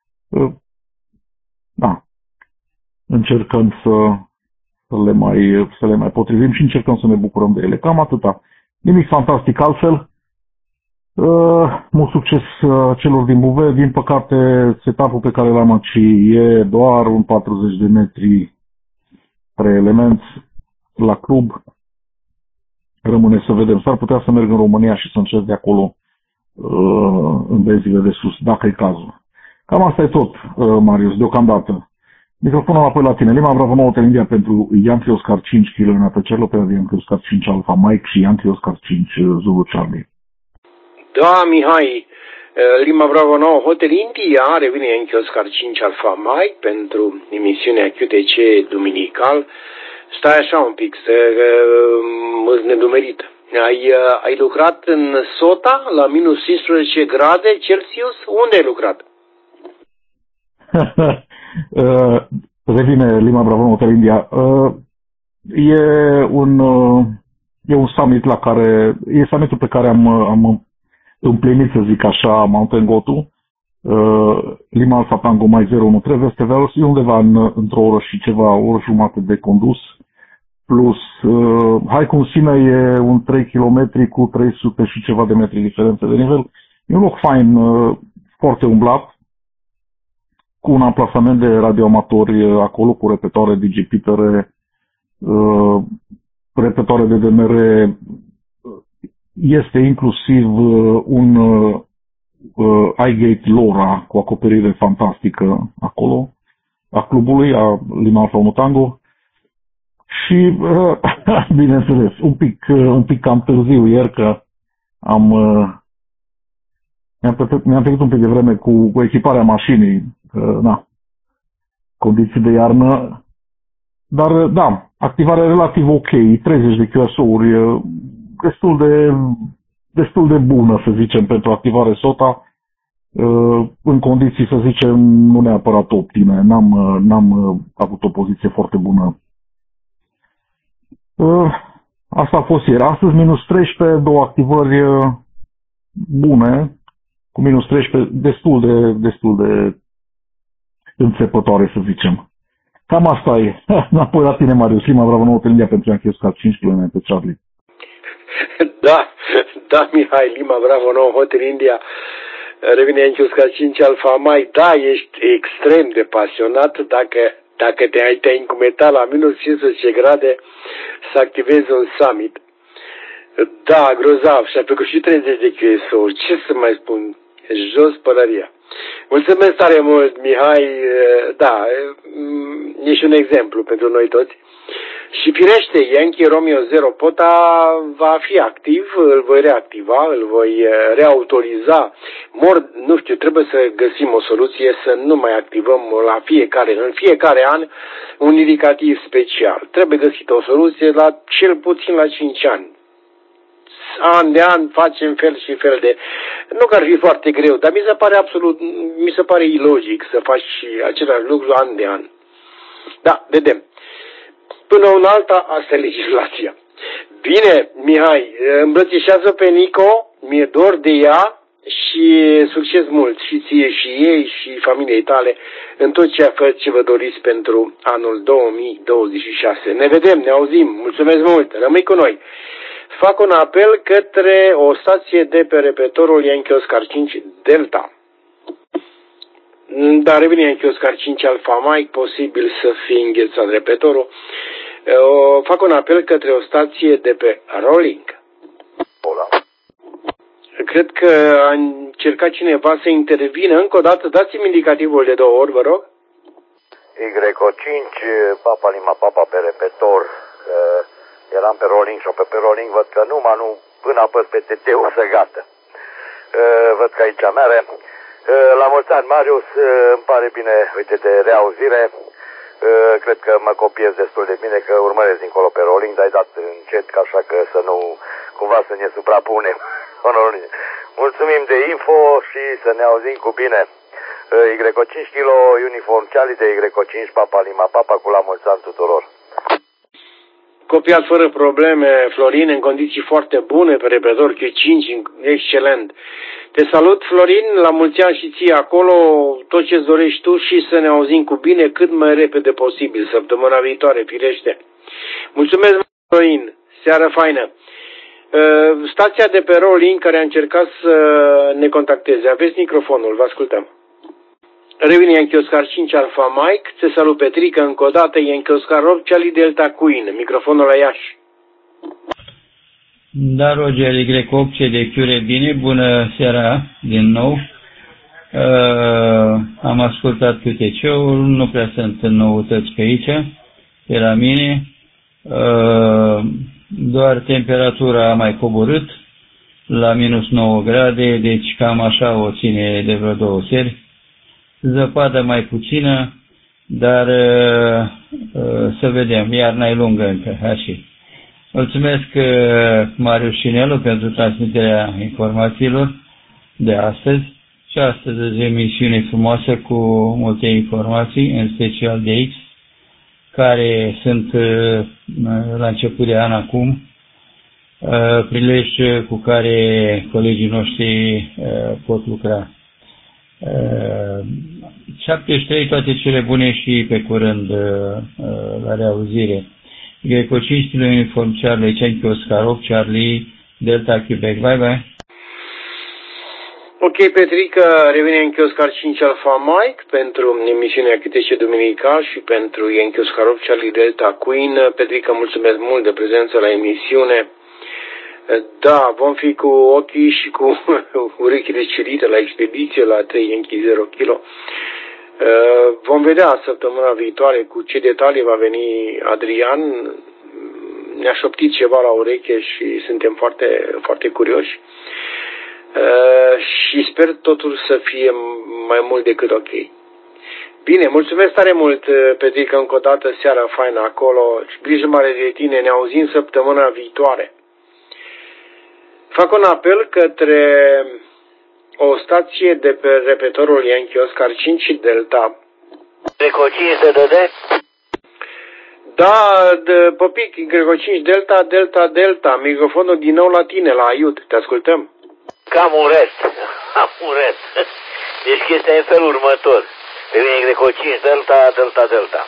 Da. Încercăm să, să, le mai, să le mai potrivim și încercăm să ne bucurăm de ele. Cam atâta. Nimic fantastic altfel. Mult succes celor din Buve. Din păcate, setup-ul pe care l-am aici e doar un patruzeci de metri trei elemente la club. Rămâne să vedem. S-ar putea să merg în România și să încerc de acolo uh, în benzile de sus, dacă e cazul. Cam asta e tot, uh, Marius, deocamdată. Microfonul apoi la tine. Lima Bravo nouă Hotel India pentru Yankee Oscar cinci Kilo în Atăcerlo, pe Yankee Oscar cinci Alpha Mike și Yankee Oscar cinci Zulu Charlie. Da, Mihai, Lima Bravo nouă Hotel India revine Yankee Oscar cinci Alpha Mike pentru emisiunea Q T C duminical. Stai așa un pic, să uh, nedumerit. Ai, uh, ai lucrat în SOTA la minus cincisprezece grade Celsius? Unde ai lucrat? uh, revine Lima Bravo Hotel India. Uh, e, un, uh, e un summit la care, e summitul pe care am, am împlinit, să zic așa, Mountain Goat-ul. Uh, Lima Alpha Tango Mike zero unu trei Vestevelos, e undeva în, într-o oră și ceva, o oră jumate de condus. Plus, uh, hike-ul în sine e un trei kilometri cu trei sute și ceva de metri diferență de nivel. E un loc fain, uh, foarte umblat, cu un amplasament de radioamatori uh, acolo, cu repetoare digipitere, uh, repetoare de D M R. Este inclusiv uh, un uh, uh, iGate LoRa cu acoperire fantastică acolo, a clubului, a Lima Alpha unu Tango. Și, uh, bineînțeles, un pic, uh, un pic cam târziu ieri, că am, uh, mi-am, petrecut, mi-am trecut un pic de vreme cu, cu echiparea mașinii, uh, na, condiții de iarnă, dar, uh, da, activare relativ ok, treizeci de Q S O-uri, uh, destul de, destul de bună, să zicem, pentru activare SOTA, uh, în condiții, să zicem, nu neapărat optime, n-am, uh, n-am uh, avut o poziție foarte bună. Uh, asta a fost ieri. Astăzi minus treisprezece, două activări uh, bune, cu minus treisprezece, destul de, destul de înțepătoare, să zicem. Cam asta e. Înapoi la tine, Marius. Lima Bravo nouă India pentru Yankee Oscar cinci kilometri pe Charlie. Da, da, Mihai, Lima Bravo nouă Hotel India. Revine Yankee Oscar cinci Alfa Mike. Da, ești extrem de pasionat. Dacă, dacă te-ai te încumetat la minus cincisprezece grade să activezi un summit. Da, grozav. Și-a făcut și treizeci de Q S O-uri. Ce să mai spun? Jos pălăria. Mulțumesc tare mult, Mihai. Da, ești un exemplu pentru noi toți. Și firește, Yankee Romeo Zero Pota va fi activ, îl voi reactiva, îl voi reautoriza. Mor, nu știu, trebuie să găsim o soluție să nu mai activăm la fiecare, în fiecare an un indicativ special. Trebuie găsită o soluție la cel puțin la cinci ani. An de an facem fel și fel de... Nu că ar fi foarte greu, dar mi se pare absolut, mi se pare ilogic să faci același lucru an de an. Da, vedem. Până un alta, asta e legislația. Bine, Mihai, îmbrățișează pe Nico, mi-e dor de ea și succes mult și ție și ei și familiei tale în tot ceea ce vă doriți pentru anul două mii douăzeci și șase. Ne vedem, ne auzim, mulțumesc mult, rămâi cu noi. Fac un apel către o stație de pe repetorul Yankee Oscar cinci Delta. Dar revine Yankee Oscar cinci Alfa Mike, posibil să fie înghețat repetorul. O, fac un apel către o stație de pe Rolling. Hola. Cred că a încercat cineva să intervină. Încă o dată, dați-mi indicativul de două ori, vă rog. Y cinci, Papa Lima Papa pe repetor. Uh, eram pe Rolling și pe, pe Rolling văd că numai nu până apăs pe T T-ul să gata. Uh, văd că aici mere. Uh, la mulți ani, Marius, uh, îmi pare bine, uite, de reauzire. Uh, cred că mă copiez destul de bine, că urmăresc dincolo pe Rolling, dar ai dat încet, ca așa că să nu, cumva să ne suprapunem. Mulțumim de info și să ne auzim cu bine. Uh, Y cinci kilo Uniform Charlie de Y cinci Papa Lima Papa cu la mulți ani tuturor. Copiat fără probleme, Florin, în condiții foarte bune, pe repetor Q cinci, excelent. Te salut, Florin, la mulți ani și ție acolo, tot ce-ți dorești tu și să ne auzim cu bine cât mai repede posibil, săptămâna viitoare, firește. Mulțumesc, Florin, seară faină. Stația de pe Rolling care a încercat să ne contacteze, aveți microfonul, vă ascultăm. Revine Yankee Oscar cinci Alfa Mike, te salut Petrică, încă o dată, Yankee Oscar opt Charlie Delta Queen, microfonul la Iași. Da, Roger, Y opt C de Chiure, bine, bună seara din nou. Uh, am ascultat Q T C-ul, nu prea sunt noutăți pe aici, pe la mine. Uh, doar temperatura a mai coborât la minus nouă grade, deci cam așa o ține de vreo două seri. Zăpadă mai puțină, dar uh, uh, să vedem, iarna e lungă încă, așa. Mulțumesc, Marius Șinelu, pentru transmiterea informațiilor de astăzi. Și astăzi o emisiune frumoasă cu multe informații, în special de X, care sunt la început de an acum, prilej cu care colegii noștri pot lucra. șaptezeci și trei, toate cele bune și pe curând la reauzire. Y cinci kilo Uniform Charlie, Yankee Oscar opt Charlie, Delta Quebec, bye bye. Ok, Petrică, revine Yankee Oscar cinci Alfa Mike pentru emisiunea Q T C Duminical și pentru Yankee Oscar opt Charlie Delta Queen. Petrică, mulțumesc mult de prezență la emisiune. Da, vom fi cu ochii și cu urechile ciulite la expediție la trei Yankee zero kilo. Vom vedea săptămâna viitoare cu ce detalii va veni Adrian. Ne-a șoptit ceva la ureche și suntem foarte, foarte curioși. Și sper totul să fie mai mult decât ok. Bine, mulțumesc tare mult, Petrică, încă o dată, seara faină acolo. Grijă mare de tine, ne auzim săptămâna viitoare. Fac un apel către o stație de pe repetorul Yankee Oscar cinci Delta. Greco cinci se dăde? Da, de, Popic, Greco cinci Delta, Delta, Delta. Microfonul din nou la tine, la Aiut. Te ascultăm. Cam un rest. Am un rest. Deci chestia e în felul următor. Pe mine Greco cinci Delta, Delta, Delta.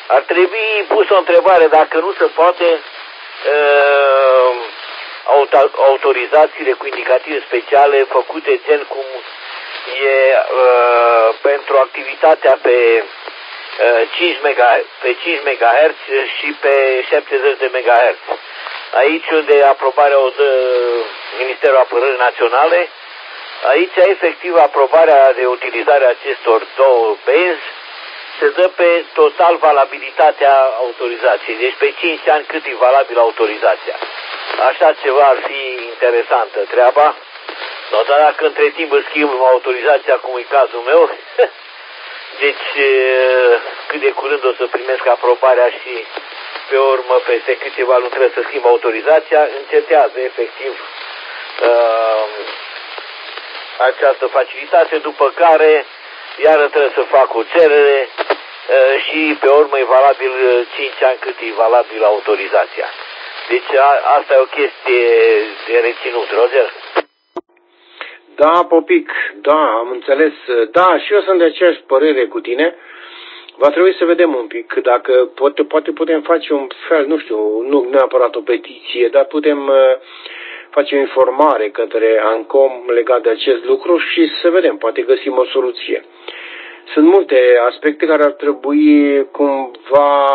ar trebui pus o întrebare dacă nu se poate uh, autorizațiile cu indicative speciale făcute gen cum e uh, pentru activitatea pe uh, cinci megahertz și pe șaptezeci de megahertz. Aici unde aprobarea o dă Ministerul Apărării Naționale, aici efectiv aprobarea de utilizare a acestor două benzi se dă pe total valabilitatea autorizației. Deci pe cinci ani cât e valabilă autorizația. Așa ceva ar fi interesantă treaba. No, dar dacă între timp îți schimb autorizația, cum e cazul meu, deci cât de curând o să primesc aprobarea și pe urmă peste câteva luni trebuie să schimb autorizația, încetează efectiv uh, această facilitate, după care iară trebuie să fac o cerere uh, și pe urmă e valabil cinci ani cât e valabil autorizația. Deci a, asta e o chestie de reținut, Roger. Da, Popic, da, am înțeles. Da, și eu sunt de aceeași părere cu tine. Va trebui să vedem un pic dacă poate, poate putem face un fel, nu știu, nu neapărat o petiție, dar putem uh, face o informare către ANCOM legat de acest lucru și să vedem, poate găsim o soluție. Sunt multe aspecte care ar trebui cumva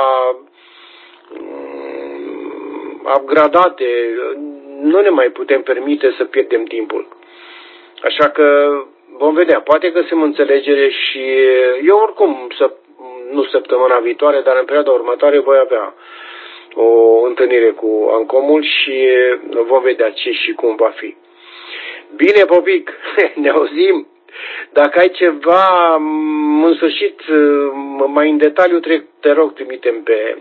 um, upgradate. Nu ne mai putem permite să pierdem timpul. Așa că vom vedea, poate găsim înțelegere și eu oricum, să, nu săptămâna viitoare, dar în perioada următoare voi avea o întâlnire cu ANCOM-ul și vom vedea ce și cum va fi. Bine, Popic, ne auzim. Dacă ai ceva, în sfârșit, mai în detaliu, te rog, trimitem pe,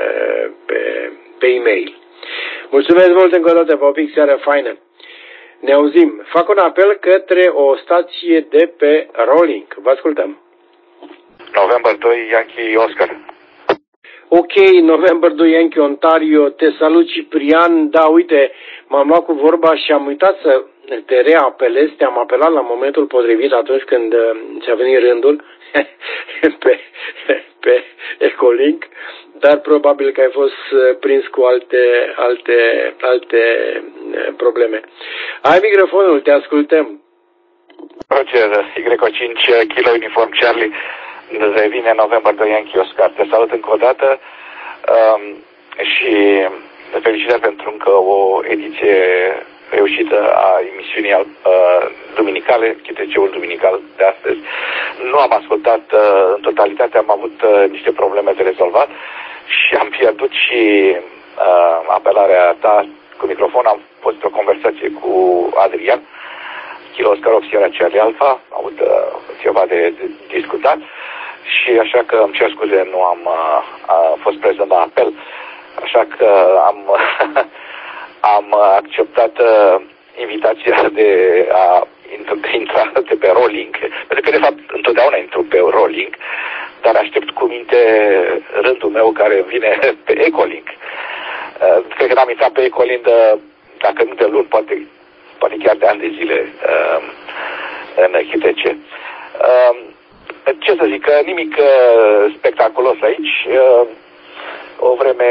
pe, pe e-mail. Mulțumesc mult încă o dată, Popic, seară faină. Ne auzim. Fac un apel către o stație de pe Rolling. Vă ascultăm. November doi, Yankee Oscar. Ok, November doi, Yankee Ontario. Te salut, Ciprian. Da, uite, m-am luat cu vorba și am uitat să te reapelez. Te-am apelat la momentul potrivit atunci când ți-a venit rândul pe, pe Ecolink, dar probabil că ai fost prins cu alte, alte, alte probleme. Ai microfonul, te ascultăm. Roger, Y cinci, Kilo Uniform Charlie, revine November doi, Yankee Oscar. Te salut încă o dată um, și felicitări pentru încă o ediție reușită a emisiunii uh, duminicale, C T C-ul duminical de astăzi. Nu am ascultat uh, în totalitate, am avut uh, niște probleme de rezolvat și am pierdut și uh, apelarea ta cu microfon. Am fost într-o conversație cu Adrian, Kilo Oscar opt Sierra Charlie Alpha, am avut uh, ceva de, de discutat și așa că îmi cer scuze, nu am uh, fost prezent la apel, așa că am am acceptat uh, invitația de a intra de pe Rolling, pentru că de fapt întotdeauna intru pe Rolling, dar aștept cu minte rândul meu care vine pe Ecolink. Uh, cred că n-am intrat pe Ecolink de, dacă nu de luni, poate, poate chiar de ani de zile uh, în H T C. Uh, ce să zic, nimic uh, spectaculos aici. Uh, o vreme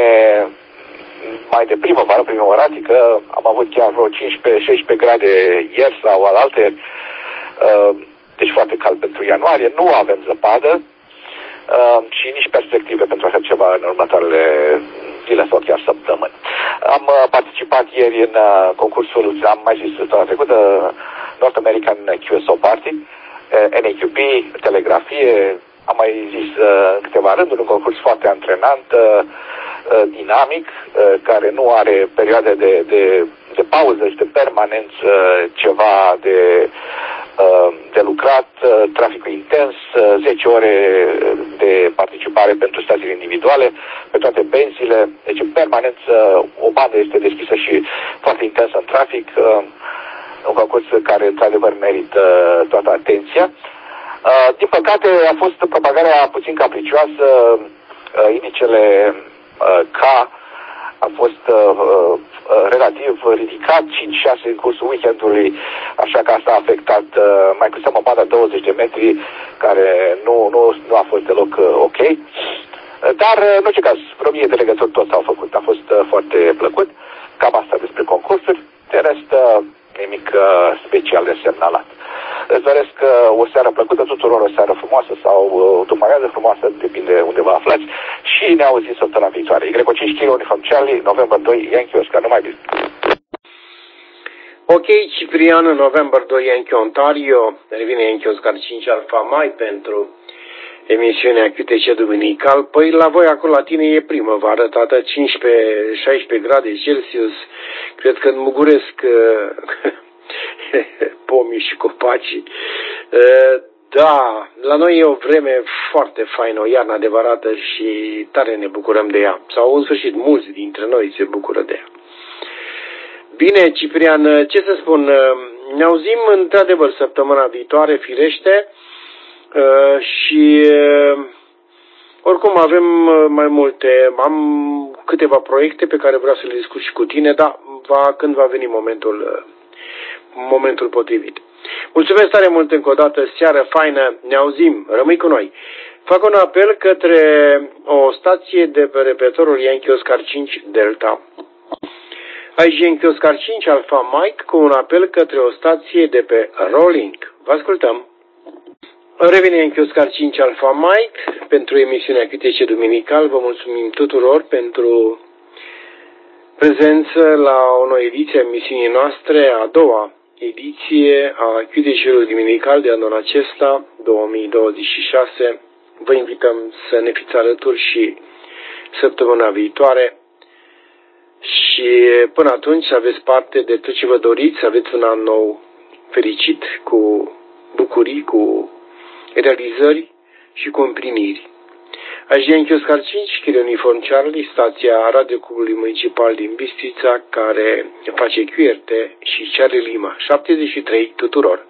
mai de primăvară, primăvaratică, am avut chiar vreo cincisprezece șaisprezece grade ieri sau alaltă, deci foarte cald pentru ianuarie, nu avem zăpadă și nici perspective pentru așa ceva în următoarele zile sau chiar săptămâni. Am participat ieri în concursul, am mai zis toată trecută, North American Q S O Party, N A Q P, telegrafie, am mai zis în câteva rânduri, un concurs foarte antrenant, dinamic, care nu are perioade de, de, de pauză, este permanent ceva de, de lucrat, traficul intens, zece ore de participare pentru stațiile individuale, pe toate benziile, deci permanent o bandă este deschisă și foarte intensă în trafic, un concurs care într-adevăr merită toată atenția. Din păcate a fost propagarea puțin capricioasă, indicele K a fost uh, uh, relativ ridicat, cinci șase în cursul weekendului, așa că asta a afectat uh, mai cu seamă banda douăzeci de metri, care nu, nu, nu a fost deloc uh, ok. Dar, în orice caz, vreo mie de legături toți au făcut. A fost foarte plăcut. Cam asta despre concursuri. De rest, nimic special de semnalat. Îți doresc o seară plăcută tuturor, o seară frumoasă sau după amiază frumoasă, depinde unde vă aflați. Și ne auzim săptămâna viitoare. Y cinci Kilo Uniform Charlie, November doi, Yankee Oscar. Numai bine. Ok, Ciprian, November doi, Yankee Ontario. Revine Yankee Oscar cinci Alpha Mai pentru emisiunea Q T C Duminical. Păi la voi acolo la tine e primăvară, tată, cincisprezece șaisprezece grade Celsius. Cred că înmuguresc pomii și copacii. Da, la noi e o vreme foarte faină, o iarnă adevărată și tare ne bucurăm de ea. Sau în sfârșit, mulți dintre noi se bucură de ea. Bine, Ciprian, ce să spun, ne auzim într-adevăr săptămâna viitoare, firește, și oricum avem mai multe, am câteva proiecte pe care vreau să le discut și cu tine, dar va, când va veni momentul, momentul potrivit. Mulțumesc tare mult încă o dată, seară faină, ne auzim, rămâi cu noi. Fac un apel către o stație de pe repetorul Yankee Oscar cinci Delta. Aici Yankee Oscar cinci Alpha Mike cu un apel către o stație de pe Rolling. Vă ascultăm. Revine Yankee Oscar cinci Alpha Mike pentru emisiunea Q T C Duminical. Vă mulțumim tuturor pentru prezență la o nouă ediție a emisiunii noastre, a doua ediție a Q T C-ului Duminical de anul acesta, două mii douăzeci și șase. Vă invităm să ne fiți alături și săptămâna viitoare. Și până atunci să aveți parte de tot ce vă doriți, să aveți un an nou fericit, cu bucurii, cu realizări și cu împliniri. Aici Yankee Oscar cinci, Kilo Uniform Charlie, stația Radioclubului Municipal din Bistrița, care face Q R T și Charlie Lima, șaptezeci și trei tuturor.